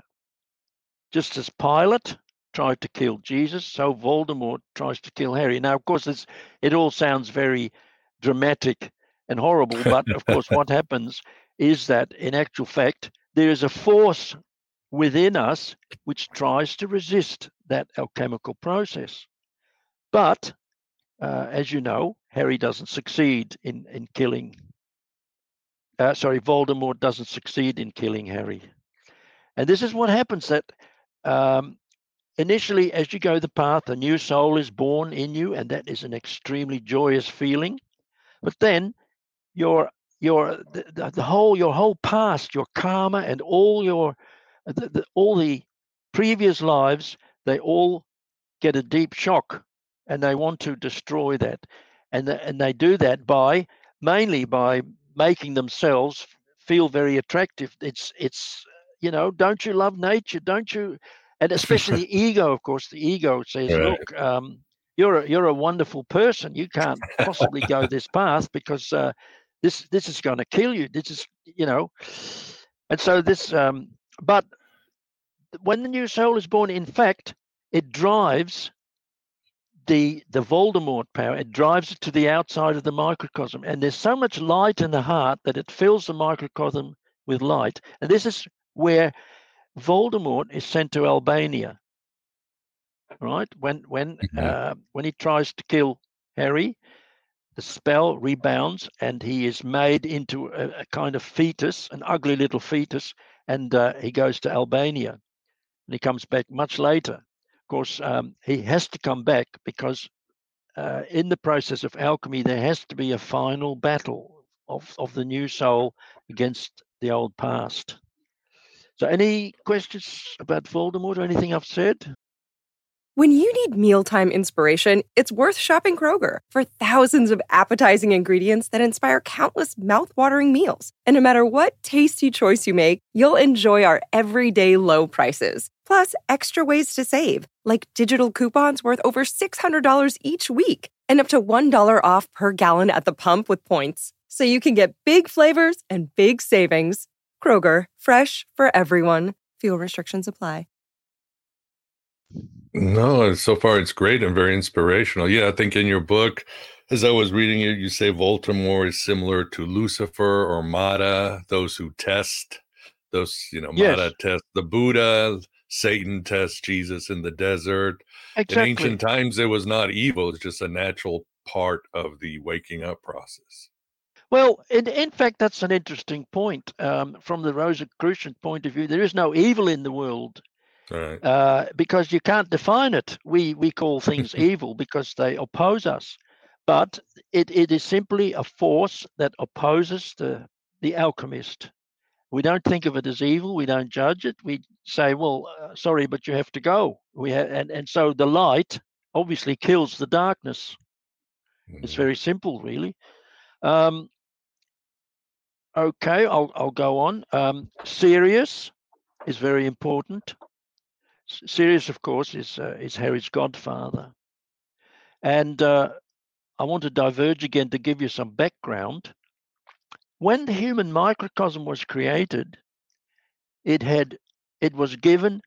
[SPEAKER 14] Pilate tried to kill Jesus, so Voldemort tries to kill Harry. Now, of course, it all sounds very dramatic and horrible, but of course, what happens is that, in actual fact, there is a force within us which tries to resist that alchemical process. But, as you know, Harry doesn't succeed in killing. Voldemort doesn't succeed in killing Harry. And this is what happens, that initially, as you go the path, a new soul is born in you, and that is an extremely joyous feeling. But then your whole past, your karma, and all the previous lives, they all get a deep shock, and they want to destroy that, and they do that mainly by making themselves feel very attractive. It's don't you love nature? Don't you? And especially the ego, of course. The ego says, right. Look, you're a wonderful person. You can't possibly go this path because this is going to kill you. This is, and so this. But when the new soul is born, in fact, it drives the Voldemort power. It drives it to the outside of the microcosm, and there's so much light in the heart that it fills the microcosm with light. And this is where Voldemort is sent to Albania, right? When he tries to kill Harry, the spell rebounds and he is made into a kind of fetus, an ugly little fetus, and he goes to Albania, and he comes back much later. Of course, he has to come back because in the process of alchemy, there has to be a final battle of the new soul against the old past. So any questions about Voldemort or anything I've said?
[SPEAKER 16] When you need mealtime inspiration, it's worth shopping Kroger for thousands of appetizing ingredients that inspire countless mouth-watering meals. And no matter what tasty choice you make, you'll enjoy our everyday low prices. Plus, extra ways to save, like digital coupons worth over $600 each week and up to $1 off per gallon at the pump with points. So you can get big flavors and big savings. Kroger, fresh for everyone. Fuel restrictions apply.
[SPEAKER 13] No, so far it's great and very inspirational. Yeah, I think in your book, as I was reading it, you say Voldemort is similar to Lucifer or Mara, those who test, Mara test the Buddha, Satan tests Jesus in the desert.
[SPEAKER 14] Exactly.
[SPEAKER 13] In ancient times, it was not evil. It's just a natural part of the waking up process.
[SPEAKER 14] Well, in fact, that's an interesting point. From the Rosicrucian point of view, there is no evil in the world.
[SPEAKER 13] Right.
[SPEAKER 14] Because you can't define it. We call things evil because they oppose us. But it is simply a force that opposes the alchemist. We don't think of it as evil. We don't judge it. We say, well, sorry, but you have to go. And so the light obviously kills the darkness. Mm-hmm. It's very simple, really. Okay, I'll go on. Sirius is very important. Sirius, of course, is Harry's godfather. And I want to diverge again to give you some background. When the human microcosm was created, it was given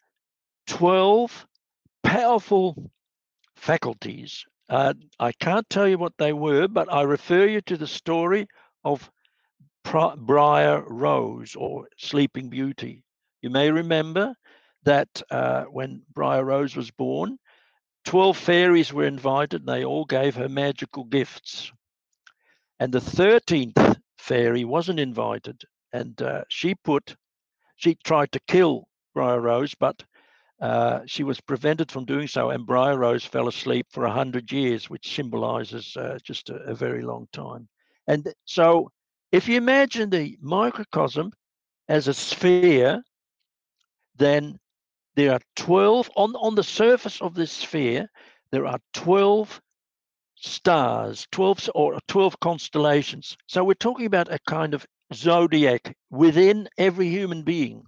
[SPEAKER 14] 12 powerful faculties. I can't tell you what they were, but I refer you to the story of Briar Rose or Sleeping Beauty. You may remember that when Briar Rose was born, 12 fairies were invited and they all gave her magical gifts. And the 13th fairy wasn't invited, and she tried to kill Briar Rose, but she was prevented from doing so, and Briar Rose fell asleep for 100 years, which symbolizes just a very long time. And so if you imagine the microcosm as a sphere, then there are 12, on the surface of this sphere, there are 12 stars, 12 constellations. So we're talking about a kind of zodiac within every human being.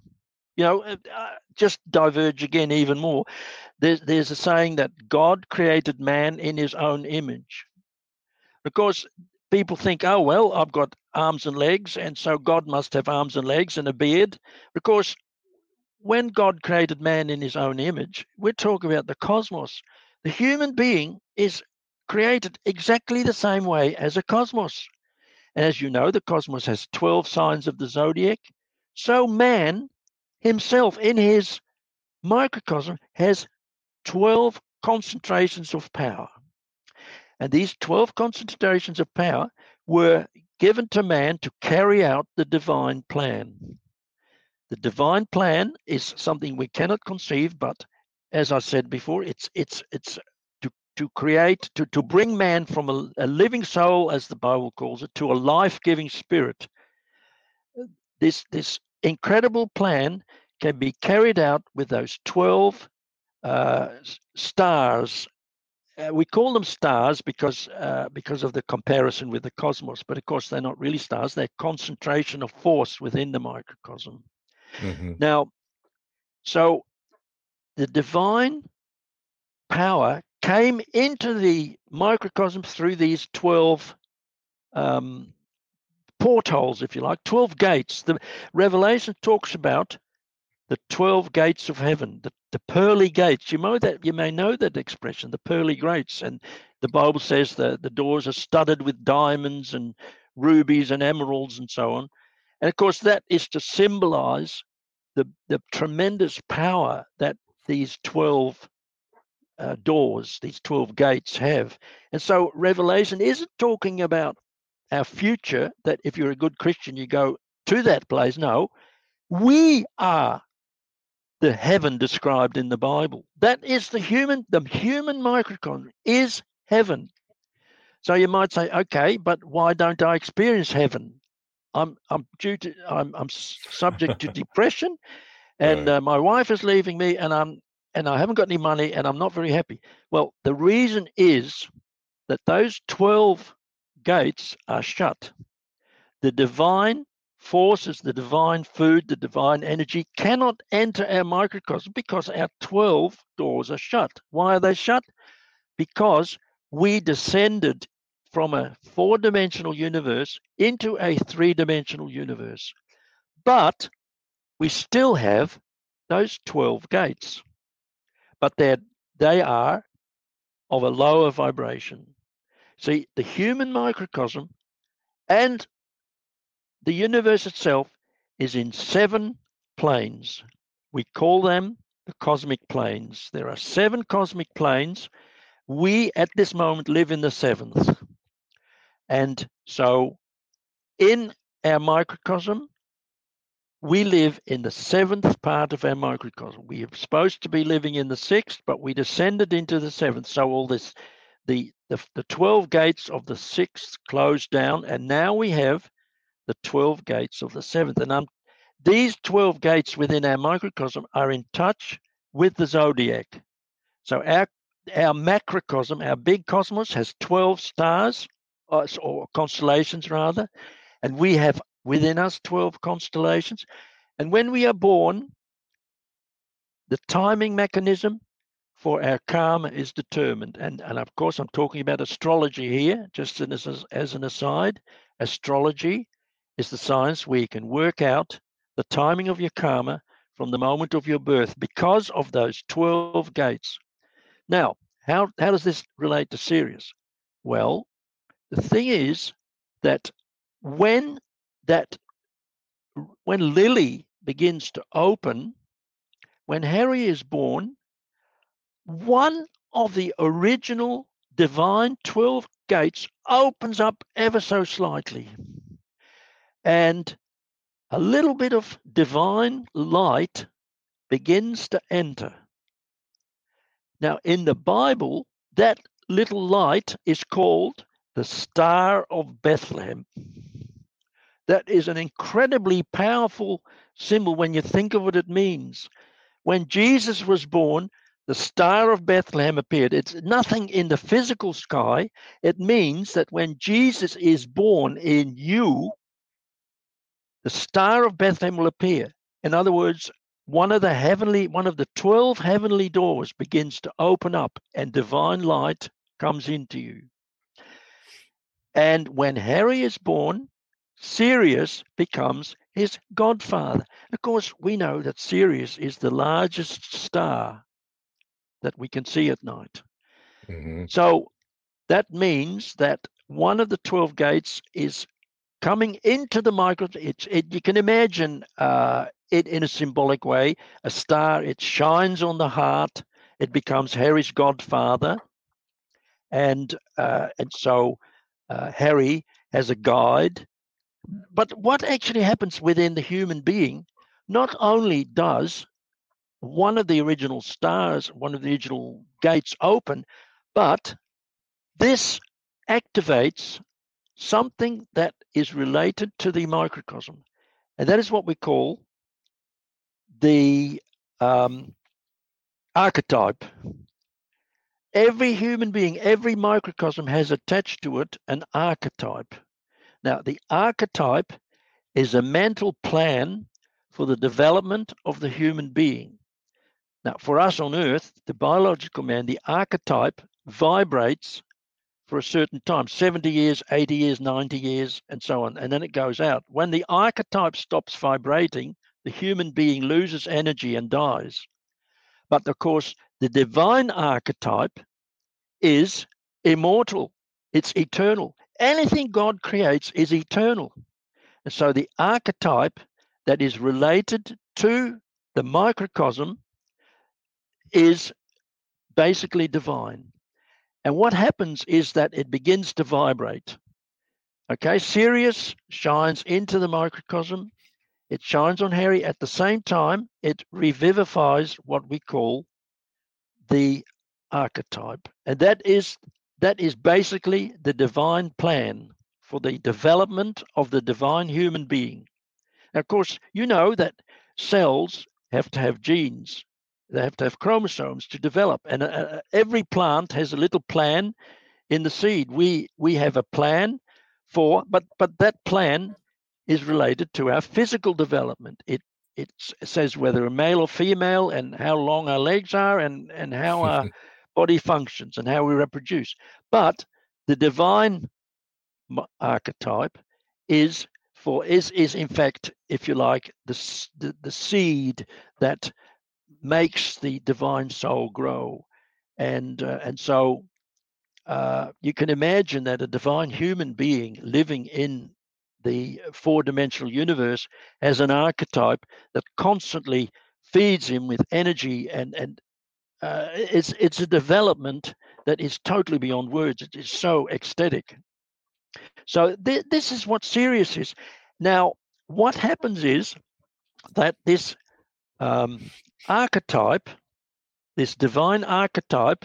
[SPEAKER 14] Just diverge again even more. There's a saying that God created man in his own image. Of course, people think, oh, well, I've got arms and legs, and so God must have arms and legs and a beard. Of course, when God created man in his own image, we're talking about the cosmos. The human being is created exactly the same way as a cosmos. And as you know, the cosmos has 12 signs of the zodiac. So man himself in his microcosm has 12 concentrations of power. And these 12 concentrations of power were given to man to carry out the divine plan. The divine plan is something we cannot conceive, but as I said before, it's to create, to bring man from a living soul, as the Bible calls it, to a life-giving spirit. This incredible plan can be carried out with those 12 stars. We call them stars because of the comparison with the cosmos, but of course they're not really stars. They're concentration of force within the microcosm. Mm-hmm. Now, so the divine power came into the microcosm through these 12 portholes, if you like, 12 gates. The Revelation talks about the 12 gates of heaven, the pearly gates. You may know that expression, the pearly gates. And the Bible says the doors are studded with diamonds and rubies and emeralds and so on. And of course, that is to symbolize the tremendous power that these 12 doors, these 12 gates have. And so Revelation isn't talking about our future, that if you're a good Christian, you go to that place. No, we are the heaven described in the Bible. That is the human microcosm is heaven. So you might say, okay, but why don't I experience heaven? I'm subject to depression, and my wife is leaving me, and I haven't got any money, and I'm not very happy. Well, the reason is that those 12 gates are shut. The divine forces, the divine food, the divine energy cannot enter our microcosm because our 12 doors are shut. Why are they shut? Because we descended from a 4-dimensional universe into a 3-dimensional universe. But we still have those 12 gates. But they're they are of a lower vibration. See, the human microcosm and the universe itself is in 7 planes. We call them the cosmic planes. There are 7 cosmic planes. We, at this moment, live in the 7th. And so in our microcosm, we live in the 7th part of our microcosm. We are supposed to be living in the 6th, but we descended into the 7th. So all this, the 12 gates of the 6th closed down, and now we have the 12 gates of the 7th. And these 12 gates within our microcosm are in touch with the zodiac. So our macrocosm, our big cosmos, has 12 stars, or constellations rather, and we have within us 12 constellations. And when we are born, the timing mechanism for our karma is determined. And of course, I'm talking about astrology here, just as an aside. Astrology is the science where you can work out the timing of your karma from the moment of your birth because of those 12 gates. Now, how does this relate to Sirius? Well, the thing is that when Lily begins to open, when Harry is born, one of the original divine 12 gates opens up ever so slightly. And a little bit of divine light begins to enter. Now, in the Bible, that little light is called the Star of Bethlehem. That is an incredibly powerful symbol when you think of what it means. When Jesus was born, the Star of Bethlehem appeared. It's nothing in the physical sky. It means that when Jesus is born in you, the Star of Bethlehem will appear. In other words, one of the 12 heavenly doors begins to open up and divine light comes into you. And when Harry is born, Sirius becomes his godfather. Of course, we know that Sirius is the largest star that we can see at night. Mm-hmm. So that means that one of the 12 gates is coming into the microcosm. You can imagine it in a symbolic way. A star, it shines on the heart. It becomes Harry's godfather. And so Harry has a guide. But what actually happens within the human being, not only does one of the original stars, one of the original gates open, but this activates something that is related to the microcosm. And that is what we call the archetype. Every human being, every microcosm has attached to it an archetype. Now, the archetype is a mental plan for the development of the human being. Now, for us on Earth, the biological man, the archetype vibrates for a certain time, 70 years, 80 years, 90 years, and so on, and then it goes out. When the archetype stops vibrating, the human being loses energy and dies. But of course, the divine archetype is immortal. It's eternal. Anything God creates is eternal. And so the archetype that is related to the microcosm is basically divine. And what happens is that it begins to vibrate. Okay, Sirius shines into the microcosm. It shines on Harry. At the same time, it revivifies what we call the archetype. And that is basically the divine plan for the development of the divine human being. Now, of course, you know that cells have to have genes. They have to have chromosomes to develop. And every plant has a little plan in the seed. We have a plan for, but that plan is related to our physical development. It says whether a male or female and how long our legs are and how our body functions and how we reproduce. But the divine archetype is in fact, if you like, the seed that makes the divine soul grow. And so you can imagine that a divine human being living in the four-dimensional universe has an archetype that constantly feeds him with energy, and it's a development that is totally beyond words. It is so ecstatic. So this is what Sirius is. Now, what happens is that this archetype, this divine archetype,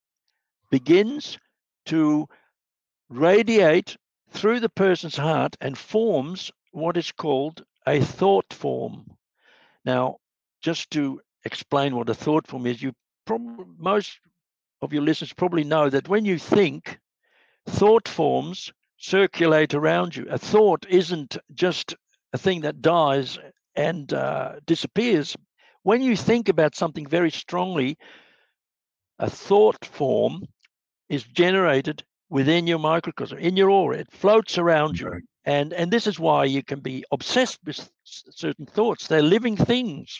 [SPEAKER 14] begins to radiate through the person's heart and forms what is called a thought form. Now, just to explain what a thought form is, most of your listeners probably know that when you think, thought forms circulate around you. A thought isn't just a thing that dies and disappears. When you think about something very strongly, a thought form is generated within your microcosm, in your aura. It floats around you. And this is why you can be obsessed with certain thoughts. They're living things.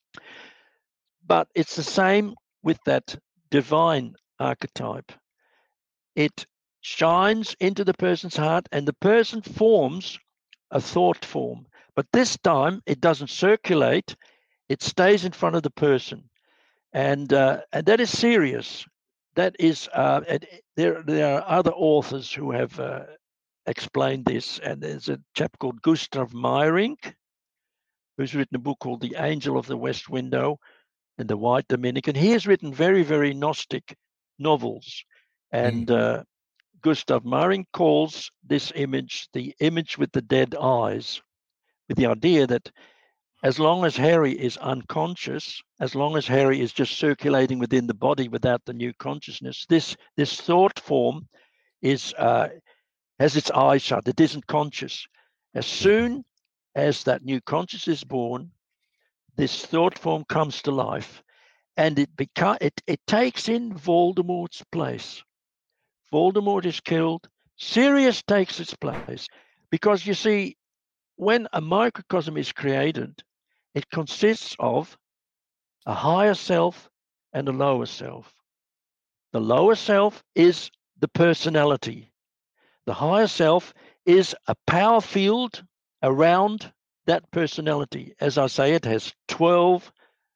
[SPEAKER 14] But it's the same with that divine archetype. It shines into the person's heart, and the person forms a thought form. But this time, it doesn't circulate. It stays in front of the person. And that is Sirius. That is, there are other authors who have explained this, and there's a chap called Gustav Meyrink, who's written a book called The Angel of the West Window and The White Dominican. He has written very, very Gnostic novels, and Gustav Meyrink calls this image the image with the dead eyes, with the idea that as long as Harry is unconscious, as long as Harry is just circulating within the body without the new consciousness, this thought form is has its eyes shut. It isn't conscious. As soon as that new consciousness is born, this thought form comes to life, and it takes in Voldemort's place. Voldemort is killed. Sirius takes its place, because you see, when a microcosm is created, it consists of a higher self and a lower self. The lower self is the personality. The higher self is a power field around that personality. As I say, it has 12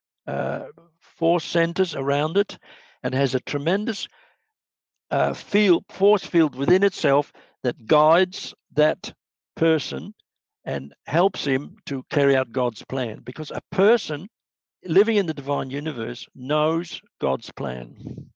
[SPEAKER 14] force centers around it, and has a tremendous force field within itself that guides that person and helps him to carry out God's plan. Because a person living in the divine universe knows God's plan.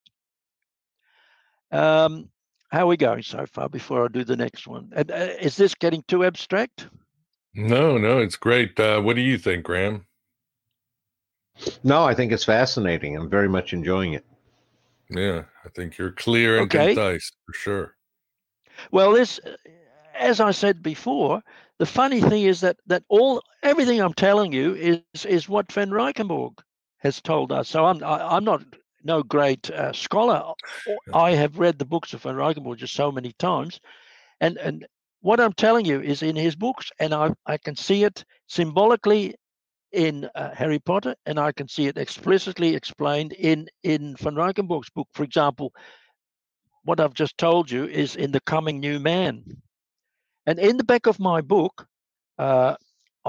[SPEAKER 14] How are we going so far before I do the next one? Is this getting too abstract?
[SPEAKER 13] No, it's great. What do you think, Graham?
[SPEAKER 15] No, I think it's fascinating. I'm very much enjoying it.
[SPEAKER 13] Yeah, I think you're clear and concise for sure.
[SPEAKER 14] Well, this, as I said before, the funny thing is that everything I'm telling you is what Van Reichenborgh has told us. So I'm not no great scholar. I have read the books of Van Reichenborgh just so many times, and what I'm telling you is in his books, and I can see it symbolically in Harry Potter, and I can see it explicitly explained in Van Reichenborgh's book. For example, what I've just told you is in The Coming New Man. And in the back of my book, I've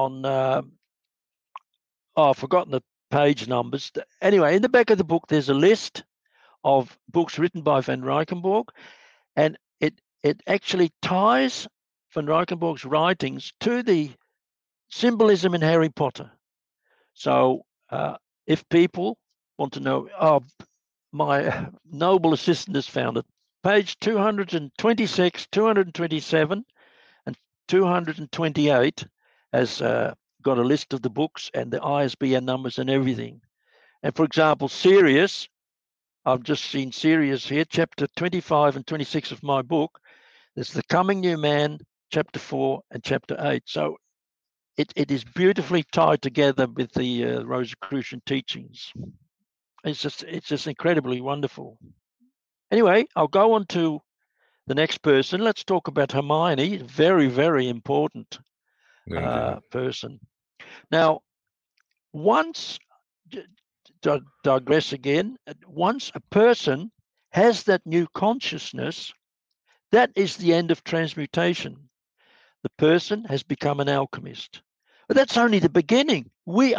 [SPEAKER 14] forgotten the page numbers. Anyway, in the back of the book, there's a list of books written by Van Reichenborgh, and it actually ties Van Reichenborgh's writings to the symbolism in Harry Potter. So if people want to know, my noble assistant has found it. Page 226, 227, and 228 has got a list of the books and the ISBN numbers and everything. And for example, Sirius, I've just seen Sirius here, chapter 25 and 26 of my book. There's The Coming New Man, chapter 4 and chapter 8. So it is beautifully tied together with the Rosicrucian teachings. It's just incredibly wonderful. Anyway, I'll go on to the next person. Let's talk about Hermione. Very, very important person. Now, once, digress again. Once a person has that new consciousness, that is the end of transmutation. The person has become an alchemist. But that's only the beginning. We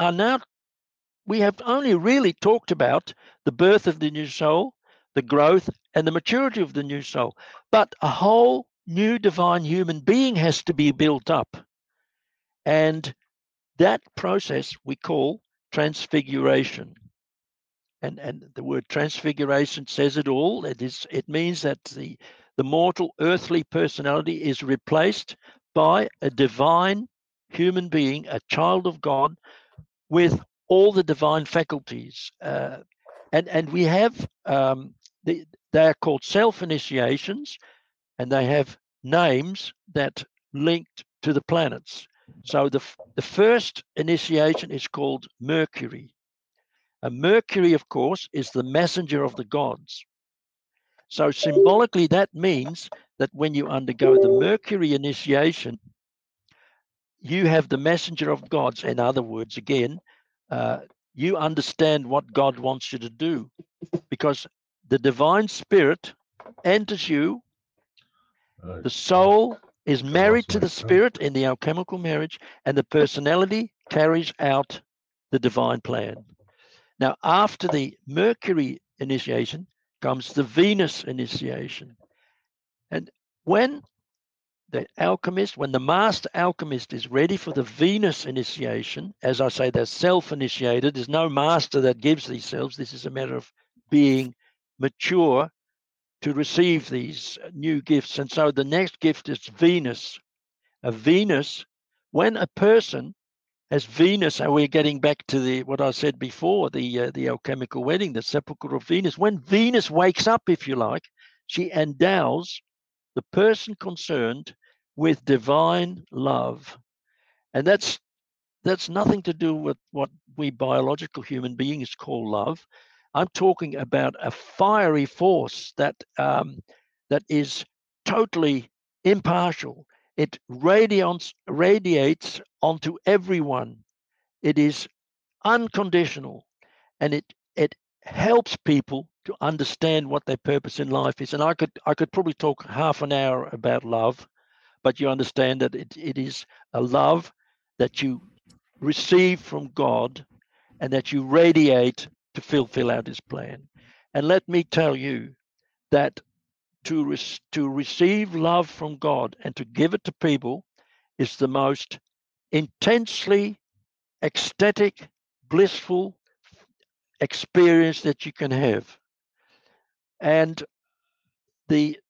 [SPEAKER 14] have only really talked about the birth of the new soul, the growth and the maturity of the new soul. But a whole new divine human being has to be built up. And that process we call transfiguration. And the word transfiguration says it all. It means that the mortal earthly personality is replaced by a divine human being, a child of God, with all the divine faculties. And we have, they are called self-initiations, and they have names that linked to the planets. So the first initiation is called Mercury. And Mercury, of course, is the messenger of the gods. So symbolically, that means that when you undergo the Mercury initiation, you have the messenger of gods. In other words, again, you understand what God wants you to do, because the divine spirit enters you. The soul is married to the spirit in the alchemical marriage, and the personality carries out the divine plan. Now, after the Mercury initiation comes the Venus initiation. And when the master alchemist is ready for the Venus initiation, as I say, they're self-initiated. There's no master that gives these selves. This is a matter of being mature to receive these new gifts. And so the next gift is Venus. Venus, when a person has Venus, and we're getting back to what I said before, the alchemical wedding, the sepulchre of Venus. When Venus wakes up, if you like, she endows the person concerned with divine love. And that's nothing to do with what we biological human beings call love. I'm talking about a fiery force that is totally impartial. It radiates onto everyone. It is unconditional, and it helps people to understand what their purpose in life is. And I could probably talk half an hour about love, but you understand that it is a love that you receive from God and that you radiate to fulfill out his plan. And let me tell you that to receive love from God and to give it to people is the most intensely ecstatic, blissful experience that you can have. And we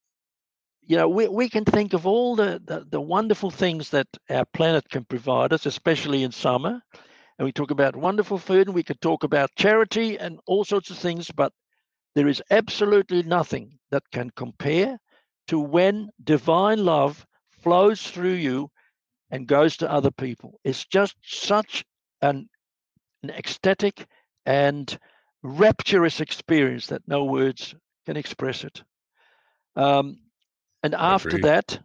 [SPEAKER 14] can think of all the wonderful things that our planet can provide us, especially in summer. And we talk about wonderful food, and we could talk about charity and all sorts of things, but there is absolutely nothing that can compare to when divine love flows through you and goes to other people. It's just such an ecstatic and rapturous experience that no words can express it. And after that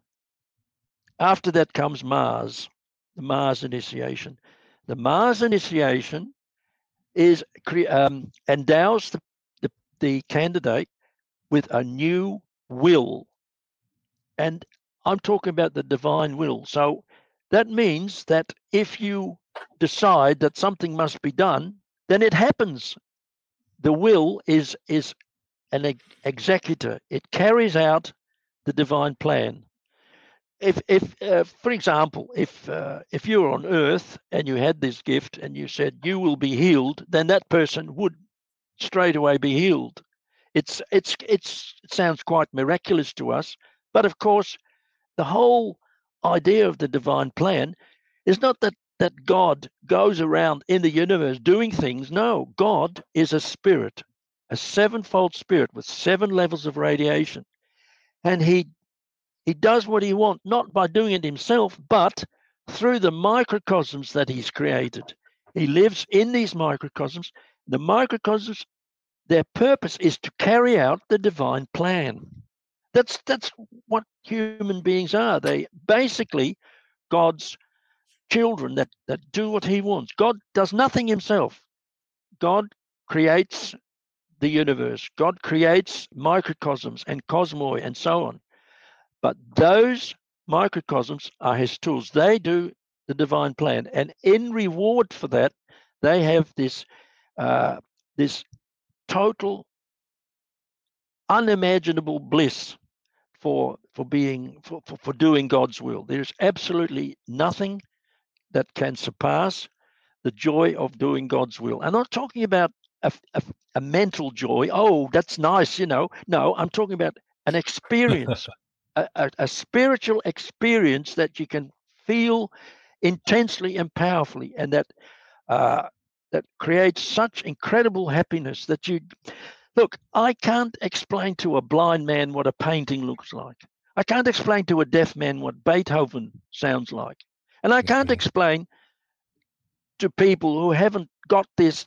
[SPEAKER 14] comes Mars, the Mars initiation. The Mars initiation endows the candidate with a new will. And I'm talking about the divine will. So that means that if you decide that something must be done, then it happens. The will is an executor. It carries out the divine plan. If for example, if you were on Earth and you had this gift and you said you will be healed, then that person would straight away be healed. It sounds quite miraculous to us, but of course, the whole idea of the divine plan is not that God goes around in the universe doing things. No, God is a spirit, a sevenfold spirit with 7 levels of radiation, and he does what he wants, not by doing it himself, but through the microcosms that he's created. He lives in these microcosms. The microcosms, their purpose is to carry out the divine plan. That's what human beings are. They basically God's children that do what he wants. God does nothing himself. God creates the universe. God creates microcosms and cosmoi and so on. But those microcosms are his tools. They do the divine plan. And in reward for that, they have this total unimaginable bliss for doing God's will. There's absolutely nothing that can surpass the joy of doing God's will. I'm not talking about a mental joy. Oh, that's nice, No, I'm talking about an experience, a spiritual experience that you can feel intensely and powerfully, and that creates such incredible happiness that you look. I can't explain to a blind man what a painting looks like. I can't explain to a deaf man what Beethoven sounds like, and I can't explain to people who haven't got this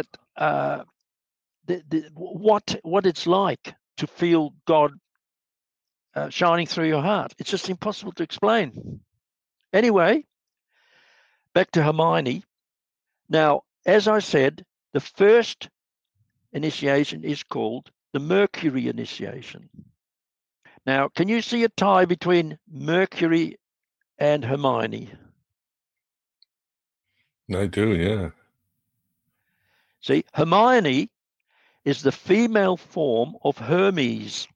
[SPEAKER 14] what it's like to feel God shining through your heart. It's just impossible to explain. Anyway, back to Hermione. Now, as I said, the first initiation is called the Mercury initiation. Now, can you see a tie between Mercury and Hermione?
[SPEAKER 13] I do, yeah.
[SPEAKER 14] See, Hermione is the female form of Hermes.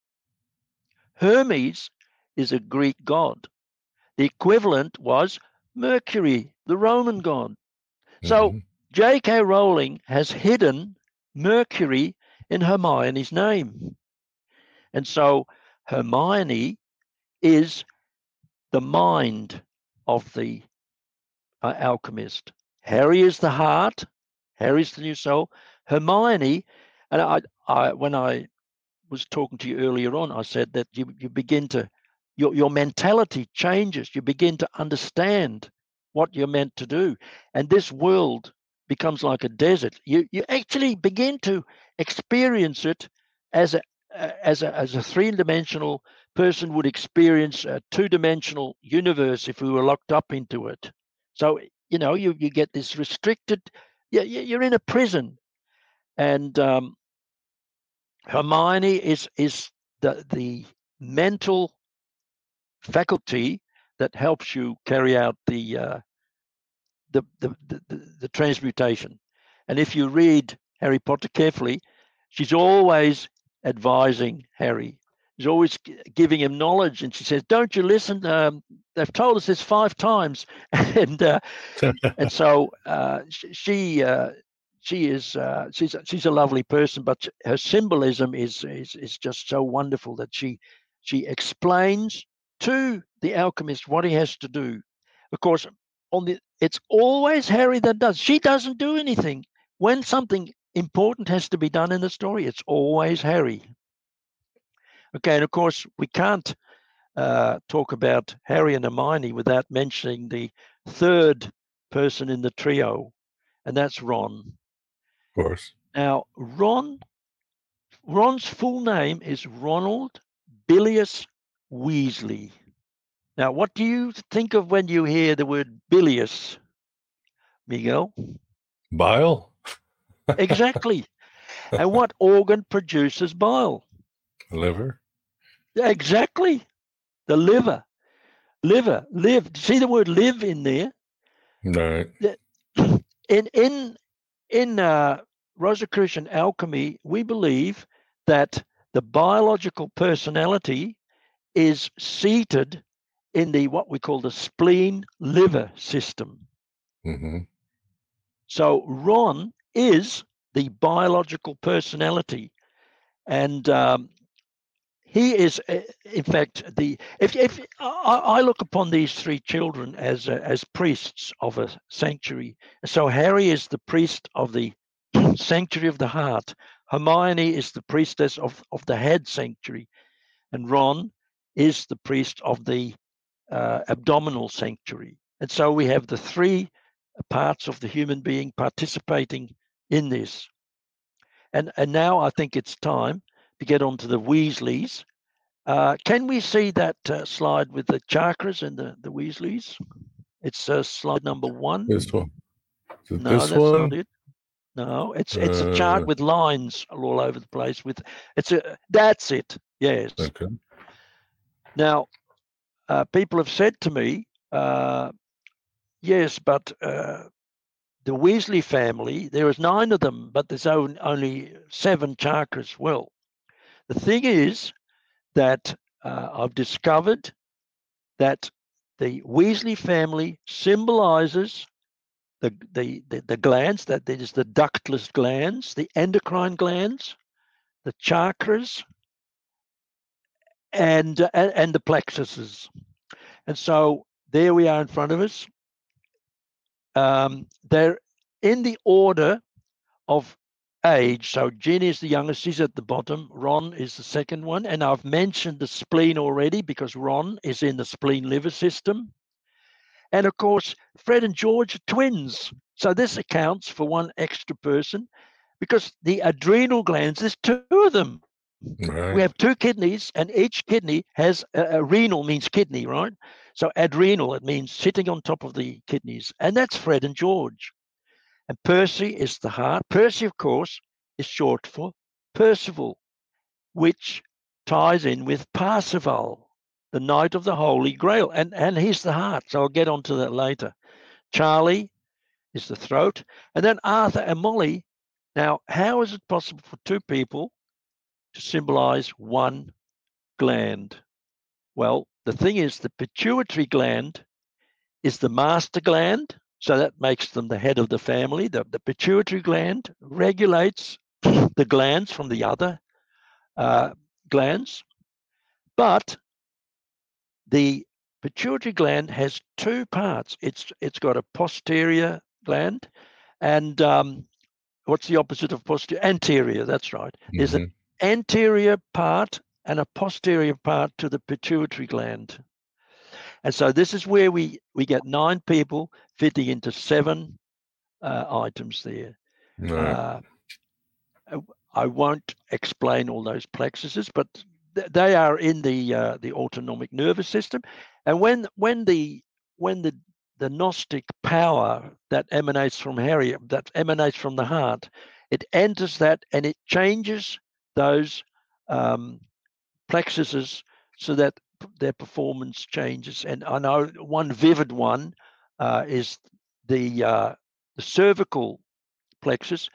[SPEAKER 14] Hermes is a Greek god. The equivalent was Mercury, the Roman god. So J.K. Rowling has hidden Mercury in Hermione's name. And so Hermione is the mind of the alchemist. Harry is the heart. Harry's the new soul. Hermione, and I when I was talking to you earlier on, I said that you begin to, your mentality changes. You begin to understand what you're meant to do. And this world becomes like a desert. You actually begin to experience it as a three-dimensional person would experience a two-dimensional universe if we were locked up into it. So, you get this restricted, you're in a prison. And Hermione is the mental faculty that helps you carry out the transmutation. And if you read Harry Potter carefully, she's always advising Harry. She's always giving him knowledge, and she says, "Don't you listen? They've told us this 5 times." And so she's a lovely person, but her symbolism is just so wonderful that she explains to the alchemist what he has to do. Of course, it's always Harry that does. She doesn't do anything. When something important has to be done in the story, it's always Harry. Okay, and of course, we can't talk about Harry and Hermione without mentioning the third person in the trio, and that's Ron.
[SPEAKER 13] Of course.
[SPEAKER 14] Now, Ron's full name is Ronald Bilious Weasley. Now, what do you think of when you hear the word bilious, Miguel?
[SPEAKER 13] Bile?
[SPEAKER 14] Exactly. And what organ produces bile?
[SPEAKER 13] Liver.
[SPEAKER 14] Exactly. The liver. Live. See the word live in there?
[SPEAKER 13] Right.
[SPEAKER 14] In Rosicrucian alchemy, we believe that the biological personality is seated in what we call the spleen-liver system.
[SPEAKER 13] Mm-hmm.
[SPEAKER 14] So Ron is the biological personality, and he is, in fact, if I look upon these 3 children as priests of a sanctuary. So Harry is the priest of the sanctuary of the heart. Hermione is the priestess of the head sanctuary, and Ron is the priest of the abdominal sanctuary. And so we have the 3 parts of the human being participating in this. And now I think it's time to get on to the Weasleys. Can we see that slide with the chakras and the Weasleys? It's slide number 1.
[SPEAKER 13] This one.
[SPEAKER 14] No, that's not it. No, it's a chart with lines all over the place. That's it. Yes.
[SPEAKER 13] Okay.
[SPEAKER 14] Now, people have said to me, yes, but the Weasley family, there is 9 of them, but there's only 7 chakras. Well, the thing is that I've discovered that the Weasley family symbolizes the glands, that is the ductless glands, the endocrine glands, the chakras, and the plexuses. And so there we are in front of us. They're in the order of age. So Ginny is the youngest, she's at the bottom. Ron is the second one. And I've mentioned the spleen already because Ron is in the spleen liver system. And of course, Fred and George are twins. So this accounts for one extra person because the adrenal glands, there's 2 of them. Right. We have 2 kidneys, and each kidney has a renal means kidney, right? So adrenal, it means sitting on top of the kidneys. And that's Fred and George. And Percy is the heart. Percy, of course, is short for Percival, which ties in with Parsifal, the Knight of the Holy Grail. And he's the heart. So I'll get onto that later. Charlie is the throat. And then Arthur and Molly. Now, how is it possible for 2 people to symbolize one gland? Well, the thing is, the pituitary gland is the master gland. So that makes them the head of the family. The pituitary gland regulates the glands from the other glands. But the pituitary gland has 2 parts. It's got a posterior gland and what's the opposite of posterior? Anterior, that's right. Mm-hmm. There's an anterior part and a posterior part to the pituitary gland. And so this is where we get 9 people fitting into 7 items there. Right. I won't explain all those plexuses, but they are in the autonomic nervous system. And when the Gnostic power that emanates from Harry, that emanates from the heart, it enters that and it changes those plexuses so that their performance changes. And I know one vivid one is the cervical plexus.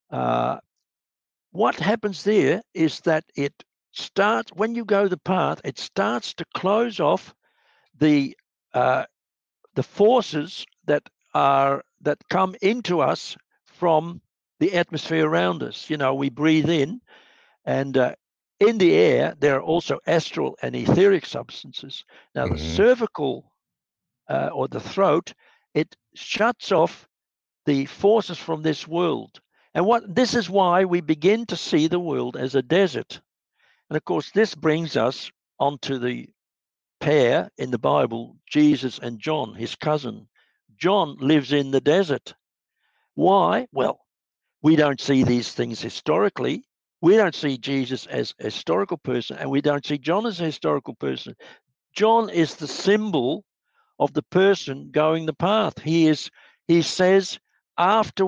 [SPEAKER 14] What happens there is that it starts, when you go the path, it starts to close off the forces that come into us from the atmosphere around us. You know, we breathe in, and in the air there are also astral and etheric substances. Now, the cervical or the throat, it shuts off the forces from this world. And this is why we begin to see the world as a desert. And of course, this brings us onto the pair in the Bible, Jesus and John, his cousin. John lives in the desert. Why? Well, we don't see these things historically. We don't see Jesus as a historical person, and we don't see John as a historical person. John is the symbol of the person going the path. He says, after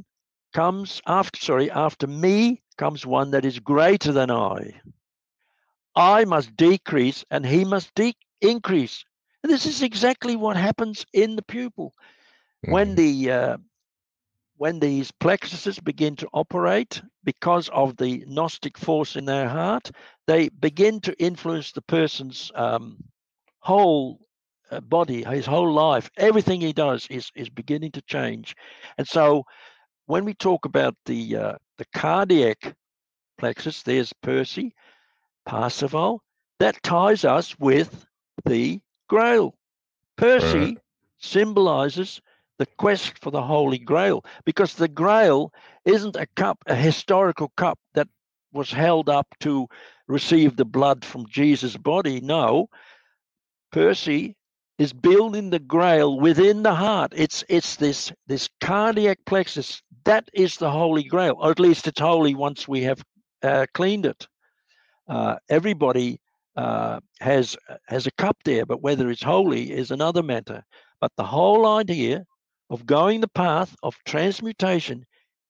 [SPEAKER 14] me comes one that is greater than I. I must decrease and he must increase. And this is exactly what happens in the pupil. When these plexuses begin to operate because of the Gnostic force in their heart, they begin to influence the person's whole body, his whole life. Everything he does is beginning to change. And so when we talk about the cardiac plexus, there's Percy, Parsifal, that ties us with the Grail. Percy symbolizes the quest for the Holy Grail, because the Grail isn't a cup, a historical cup that was held up to receive the blood from Jesus' body. No, Percy is building the Grail within the heart. It's this cardiac plexus that is the Holy Grail, or at least it's holy once we have cleaned it. Everybody has a cup there, but whether it's holy is another matter. But the whole idea of going the path of transmutation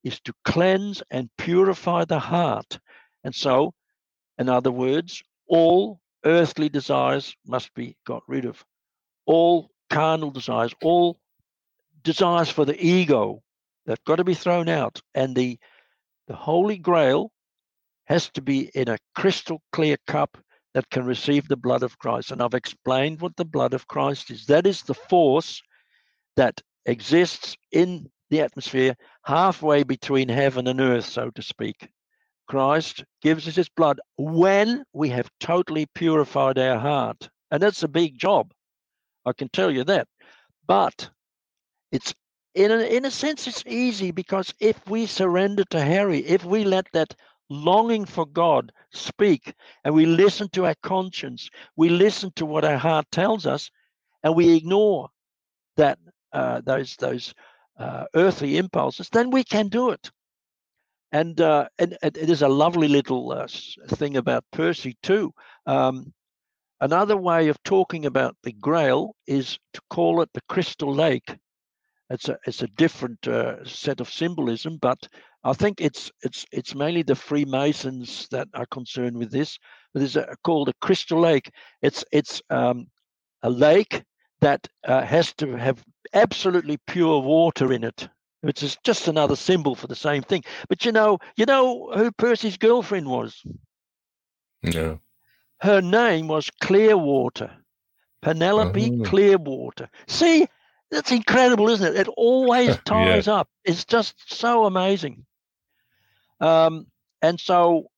[SPEAKER 14] is to cleanse and purify the heart. And so, in other words, all earthly desires must be got rid of. All carnal desires, all desires for the ego, they've got to be thrown out. And the Holy Grail has to be in a crystal clear cup that can receive the blood of Christ. And I've explained what the blood of Christ is. That is the force that exists in the atmosphere halfway between heaven and earth, so to speak. Christ gives us his blood when we have totally purified our heart. And that's a big job, I can tell you that. But it's in a sense, it's easy, because if we surrender to Harry, if we let that longing for God speak, and we listen to our conscience, we listen to what our heart tells us, and we ignore that those earthly impulses, then we can do it. And it is a lovely little thing about Percy too. Another way of talking about the Grail is to call it the Crystal Lake. It's a different set of symbolism, but I think it's mainly the Freemasons that are concerned with this. There's called a Crystal Lake. It's a lake that has to have absolutely pure water in it, which is just another symbol for the same thing. But you know who Percy's girlfriend was?
[SPEAKER 13] No.
[SPEAKER 14] Her name was Clearwater, Penelope Clearwater. See, that's incredible, isn't it? It always ties up. It's just so amazing. And so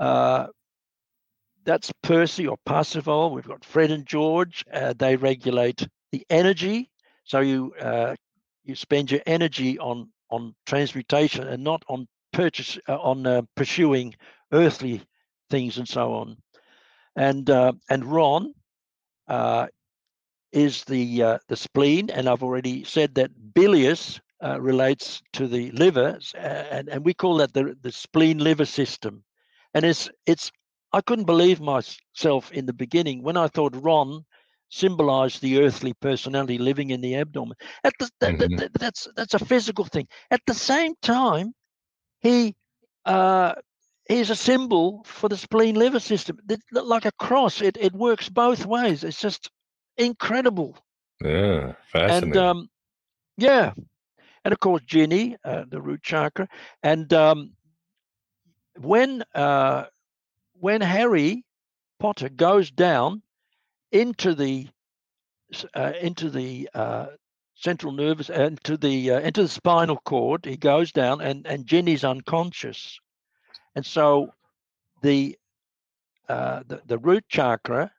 [SPEAKER 14] that's Percy or Parsifal. We've got Fred and George. They regulate the energy. So you spend your energy on transmutation and not on pursuing earthly things and so on. And Ron is the spleen, and I've already said that bilious relates to the liver, and we call that the spleen liver system. And it's I couldn't believe myself in the beginning when I thought Ron symbolized the earthly personality living in the abdomen. That's a physical thing. At the same time, he's a symbol for the spleen liver system. Like a cross, it works both ways. It's just incredible.
[SPEAKER 13] Yeah, fascinating.
[SPEAKER 14] And and of course Ginny, the root chakra. And when Harry Potter goes down into the central nervous, into the spinal cord, he goes down, and Ginny's unconscious, and so the root chakra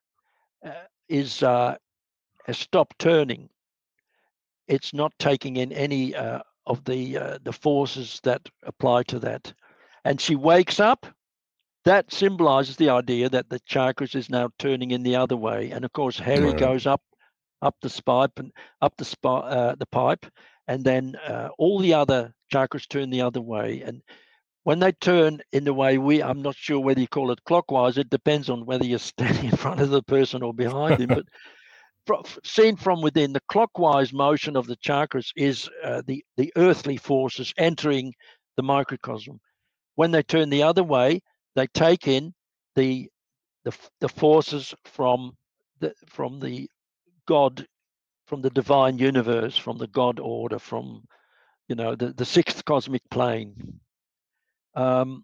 [SPEAKER 14] has stopped turning. It's not taking in any of the forces that apply to that, and she wakes up. That symbolizes the idea that the chakras is now turning in the other way, and of course Harry goes up the pipe and the pipe, and then all the other chakras turn the other way. And when they turn in the way I'm not sure whether you call it clockwise. It depends on whether you're standing in front of the person or behind him. But seen from within, the clockwise motion of the chakras is the earthly forces entering the microcosm. When they turn the other way, they take in the forces from the God, from the divine universe, from the God order, from the sixth cosmic plane. All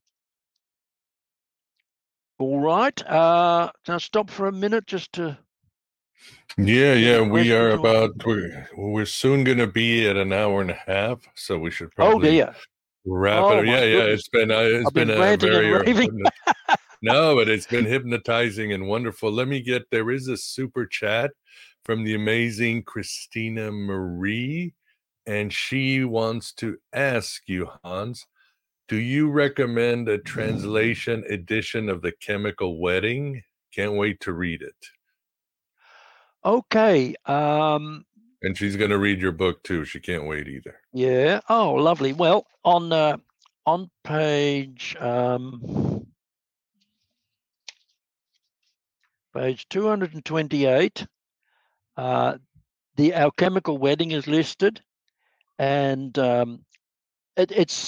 [SPEAKER 14] right. Can I stop for a minute just to?
[SPEAKER 13] Yeah. We're soon going to be at an hour and a half, so we should probably wrap it up. Yeah. It's been a very no, but it's been hypnotizing and wonderful. There is a super chat from the amazing Christina Marie, and she wants to ask you, Hans, do you recommend a translation edition of The Chemical Wedding? Can't wait to read it.
[SPEAKER 14] Okay.
[SPEAKER 13] And she's going to read your book too. She can't wait either.
[SPEAKER 14] Yeah. Oh, lovely. Well, on page 228, the alchemical wedding is listed, and it's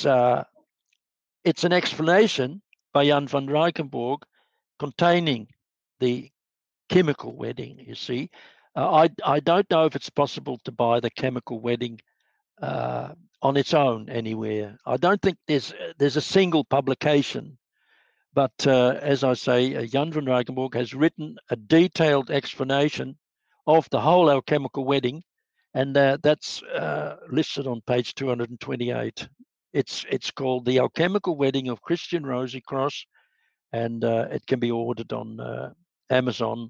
[SPEAKER 14] an explanation by Jan van Reichenborg containing the chemical wedding, you see. I don't know if it's possible to buy the chemical wedding on its own anywhere. I don't think there's a single publication, but as I say, Jan van Reichenborg has written a detailed explanation of the whole alchemical wedding, and that's listed on page 228. It's called The Alchemical Wedding of Christian Rosie Cross, and it can be ordered on Amazon,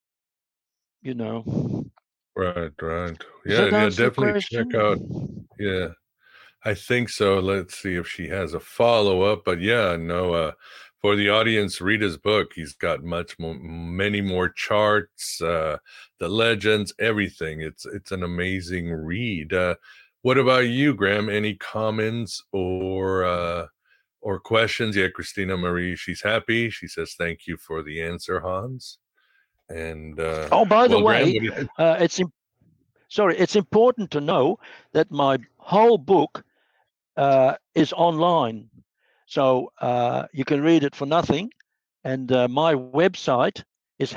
[SPEAKER 14] you know.
[SPEAKER 13] Right. Yeah, definitely check out. Yeah, I think so. Let's see if she has a follow-up. But yeah, no, for the audience, read his book. He's got many more charts, the legends, everything. It's an amazing read. What about you, Graham? Any comments or questions? Yeah, Christina Marie, she's happy. She says, thank you for the answer, Hans. And
[SPEAKER 14] by the way, Graham, it's important to know that my whole book is online, so you can read it for nothing. And my website is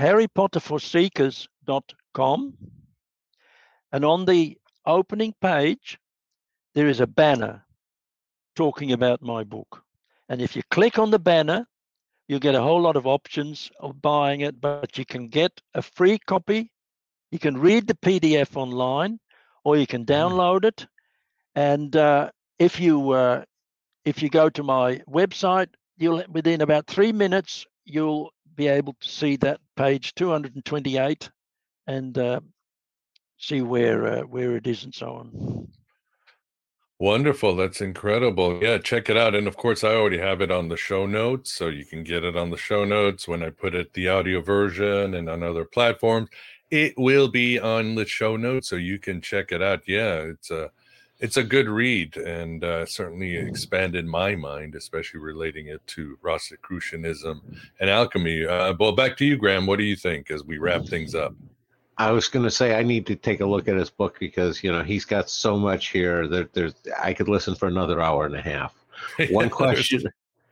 [SPEAKER 14] harrypotterforseekers.com, and on the opening page there is a banner talking about my book, and if you click on the banner, you get a whole lot of options of buying it, but you can get a free copy. You can read the PDF online, or you can download it. And if you go to my website, within about 3 minutes, you'll be able to see that page 228 and see where it is and so on.
[SPEAKER 13] Wonderful. That's incredible. Yeah, check it out. And of course, I already have it on the show notes, so you can get it on the show notes when I put it the audio version and on other platforms. It will be on the show notes, so you can check it out. Yeah, it's a good read, and certainly expanded my mind, especially relating it to Rosicrucianism and alchemy. Well, back to you, Graham. What do you think as we wrap things up?
[SPEAKER 15] I was going to say I need to take a look at his book because he's got so much here that I could listen for another hour and a half. One question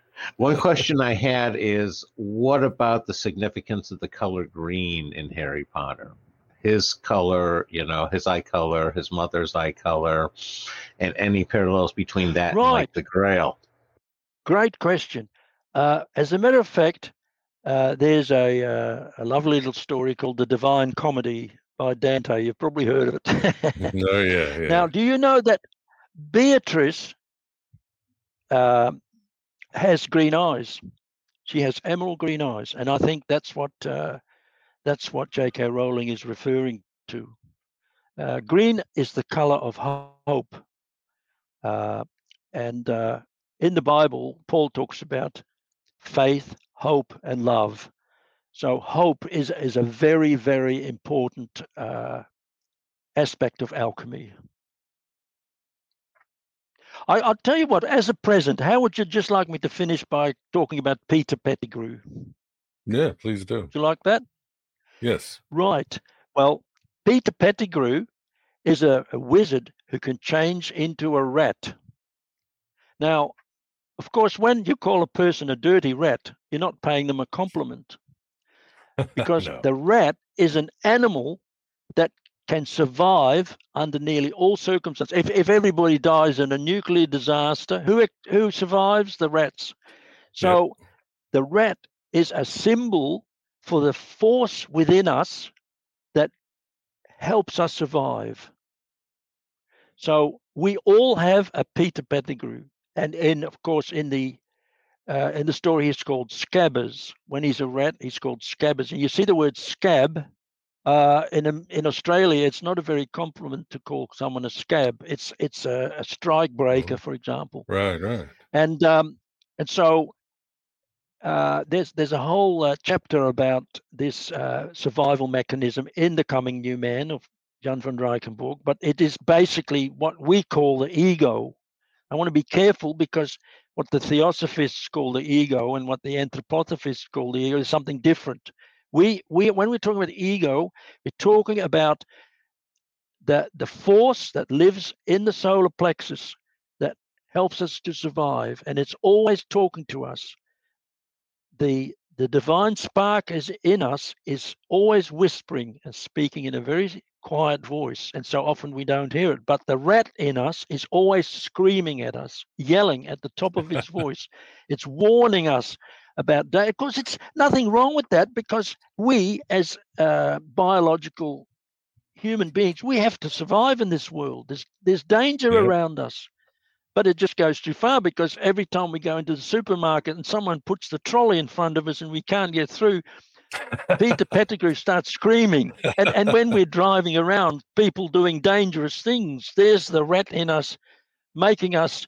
[SPEAKER 15] I had is, what about the significance of the color green in Harry Potter? His color, his eye color, his mother's eye color, and any parallels between that and like the Grail.
[SPEAKER 14] Great question. As a matter of fact, there's a lovely little story called The Divine Comedy by Dante. You've probably heard of it.
[SPEAKER 13] Oh, yeah.
[SPEAKER 14] Now, do you know that Beatrice has green eyes? She has emerald green eyes, and I think that's what J.K. Rowling is referring to. Green is the color of hope, and in the Bible, Paul talks about faith, hope, and love. So hope is a very, very important aspect of alchemy. I'll tell you what, as a present, how would you just like me to finish by talking about Peter Pettigrew?
[SPEAKER 13] Yeah, please do.
[SPEAKER 14] Would you like that?
[SPEAKER 13] Yes.
[SPEAKER 14] Right. Well, Peter Pettigrew is a wizard who can change into a rat. Now, of course, when you call a person a dirty rat, you're not paying them a compliment, because
[SPEAKER 13] No.
[SPEAKER 14] The rat is an animal that can survive under nearly all circumstances. If everybody dies in a nuclear disaster, who survives? The rats. So The rat is a symbol for the force within us that helps us survive. So we all have a Peter Pettigrew. And of course, in the story, he's called Scabbers. When he's a rat, he's called Scabbers. And you see the word scab. In Australia, it's not a very compliment to call someone a scab. It's a strike breaker, for example.
[SPEAKER 13] Right.
[SPEAKER 14] And so there's a whole chapter about this survival mechanism in The Coming New Man of Jan van Reichenborg. But it is basically what we call the ego. I want to be careful, because what the theosophists call the ego and what the anthroposophists call the ego is something different. We when we're talking about ego, we're talking about the force that lives in the solar plexus that helps us to survive, and it's always talking to us. The divine spark is in us, is always whispering and speaking in a very quiet voice, and so often we don't hear it. But the rat in us is always screaming at us, yelling at the top of its voice. It's warning us about that. Of course, it's nothing wrong with that, because we, as biological human beings, we have to survive in this world. There's danger around us. But it just goes too far, because every time we go into the supermarket and someone puts the trolley in front of us and we can't get through, Peter Pettigrew starts screaming. And when we're driving around, people doing dangerous things, there's the rat in us making us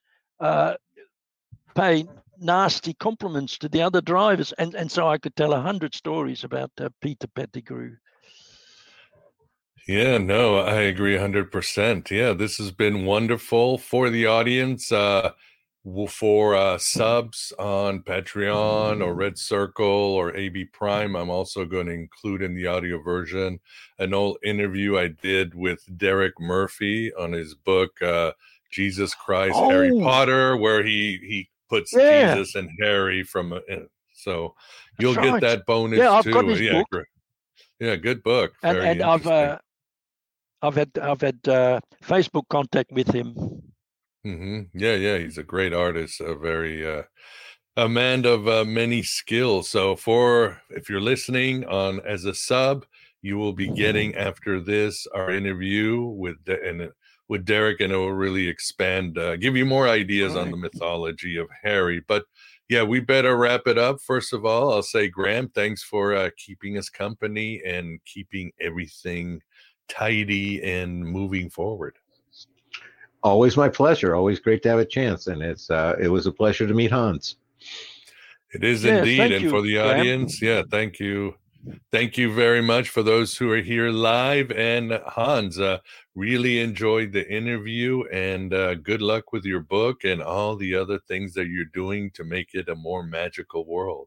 [SPEAKER 14] pay nasty compliments to the other drivers. And so I could tell 100 stories about Peter Pettigrew.
[SPEAKER 13] Yeah, no, I agree 100%. Yeah, this has been wonderful for the audience. For subs on Patreon or Red Circle or AB Prime, I'm also going to include in the audio version an old interview I did with Derek Murphy on his book, Jesus Christ, Harry Potter, where he puts Jesus and Harry from. So you'll get that bonus too.
[SPEAKER 14] I've got his book.
[SPEAKER 13] Great. Yeah, good book.
[SPEAKER 14] And I've had Facebook contact with him.
[SPEAKER 13] Mm-hmm. Yeah, he's a great artist, a man of many skills. So if you're listening on as a sub, you will be getting after this our interview with Derek, and it will really expand, give you more ideas on the mythology of Harry. But yeah, we better wrap it up. First of all, I'll say, Graham, thanks for keeping us company and keeping everything tidy and moving forward.
[SPEAKER 15] Always my pleasure. Always great to have a chance, and it was a pleasure to meet Hans.
[SPEAKER 13] It is indeed, and for the audience, thank you very much for those who are here live. And Hans, really enjoyed the interview, and good luck with your book and all the other things that you're doing to make it a more magical world.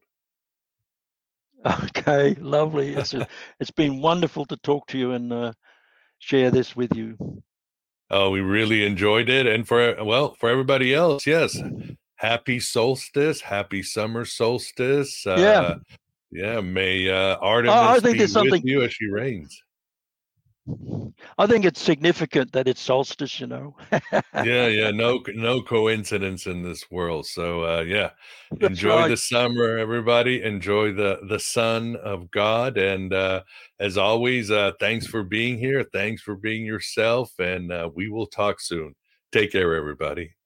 [SPEAKER 14] Okay, lovely. It's been wonderful to talk to you and share this with you.
[SPEAKER 13] Oh, we really enjoyed it. And for everybody else, yes, happy solstice, happy summer solstice. May Artemis be with you as she reigns.
[SPEAKER 14] I think it's significant that it's solstice,
[SPEAKER 13] no coincidence in this world. So enjoy the summer, everybody. Enjoy the Son of God, and as always, thanks for being here. Thanks for being yourself, and we will talk soon. Take care, everybody.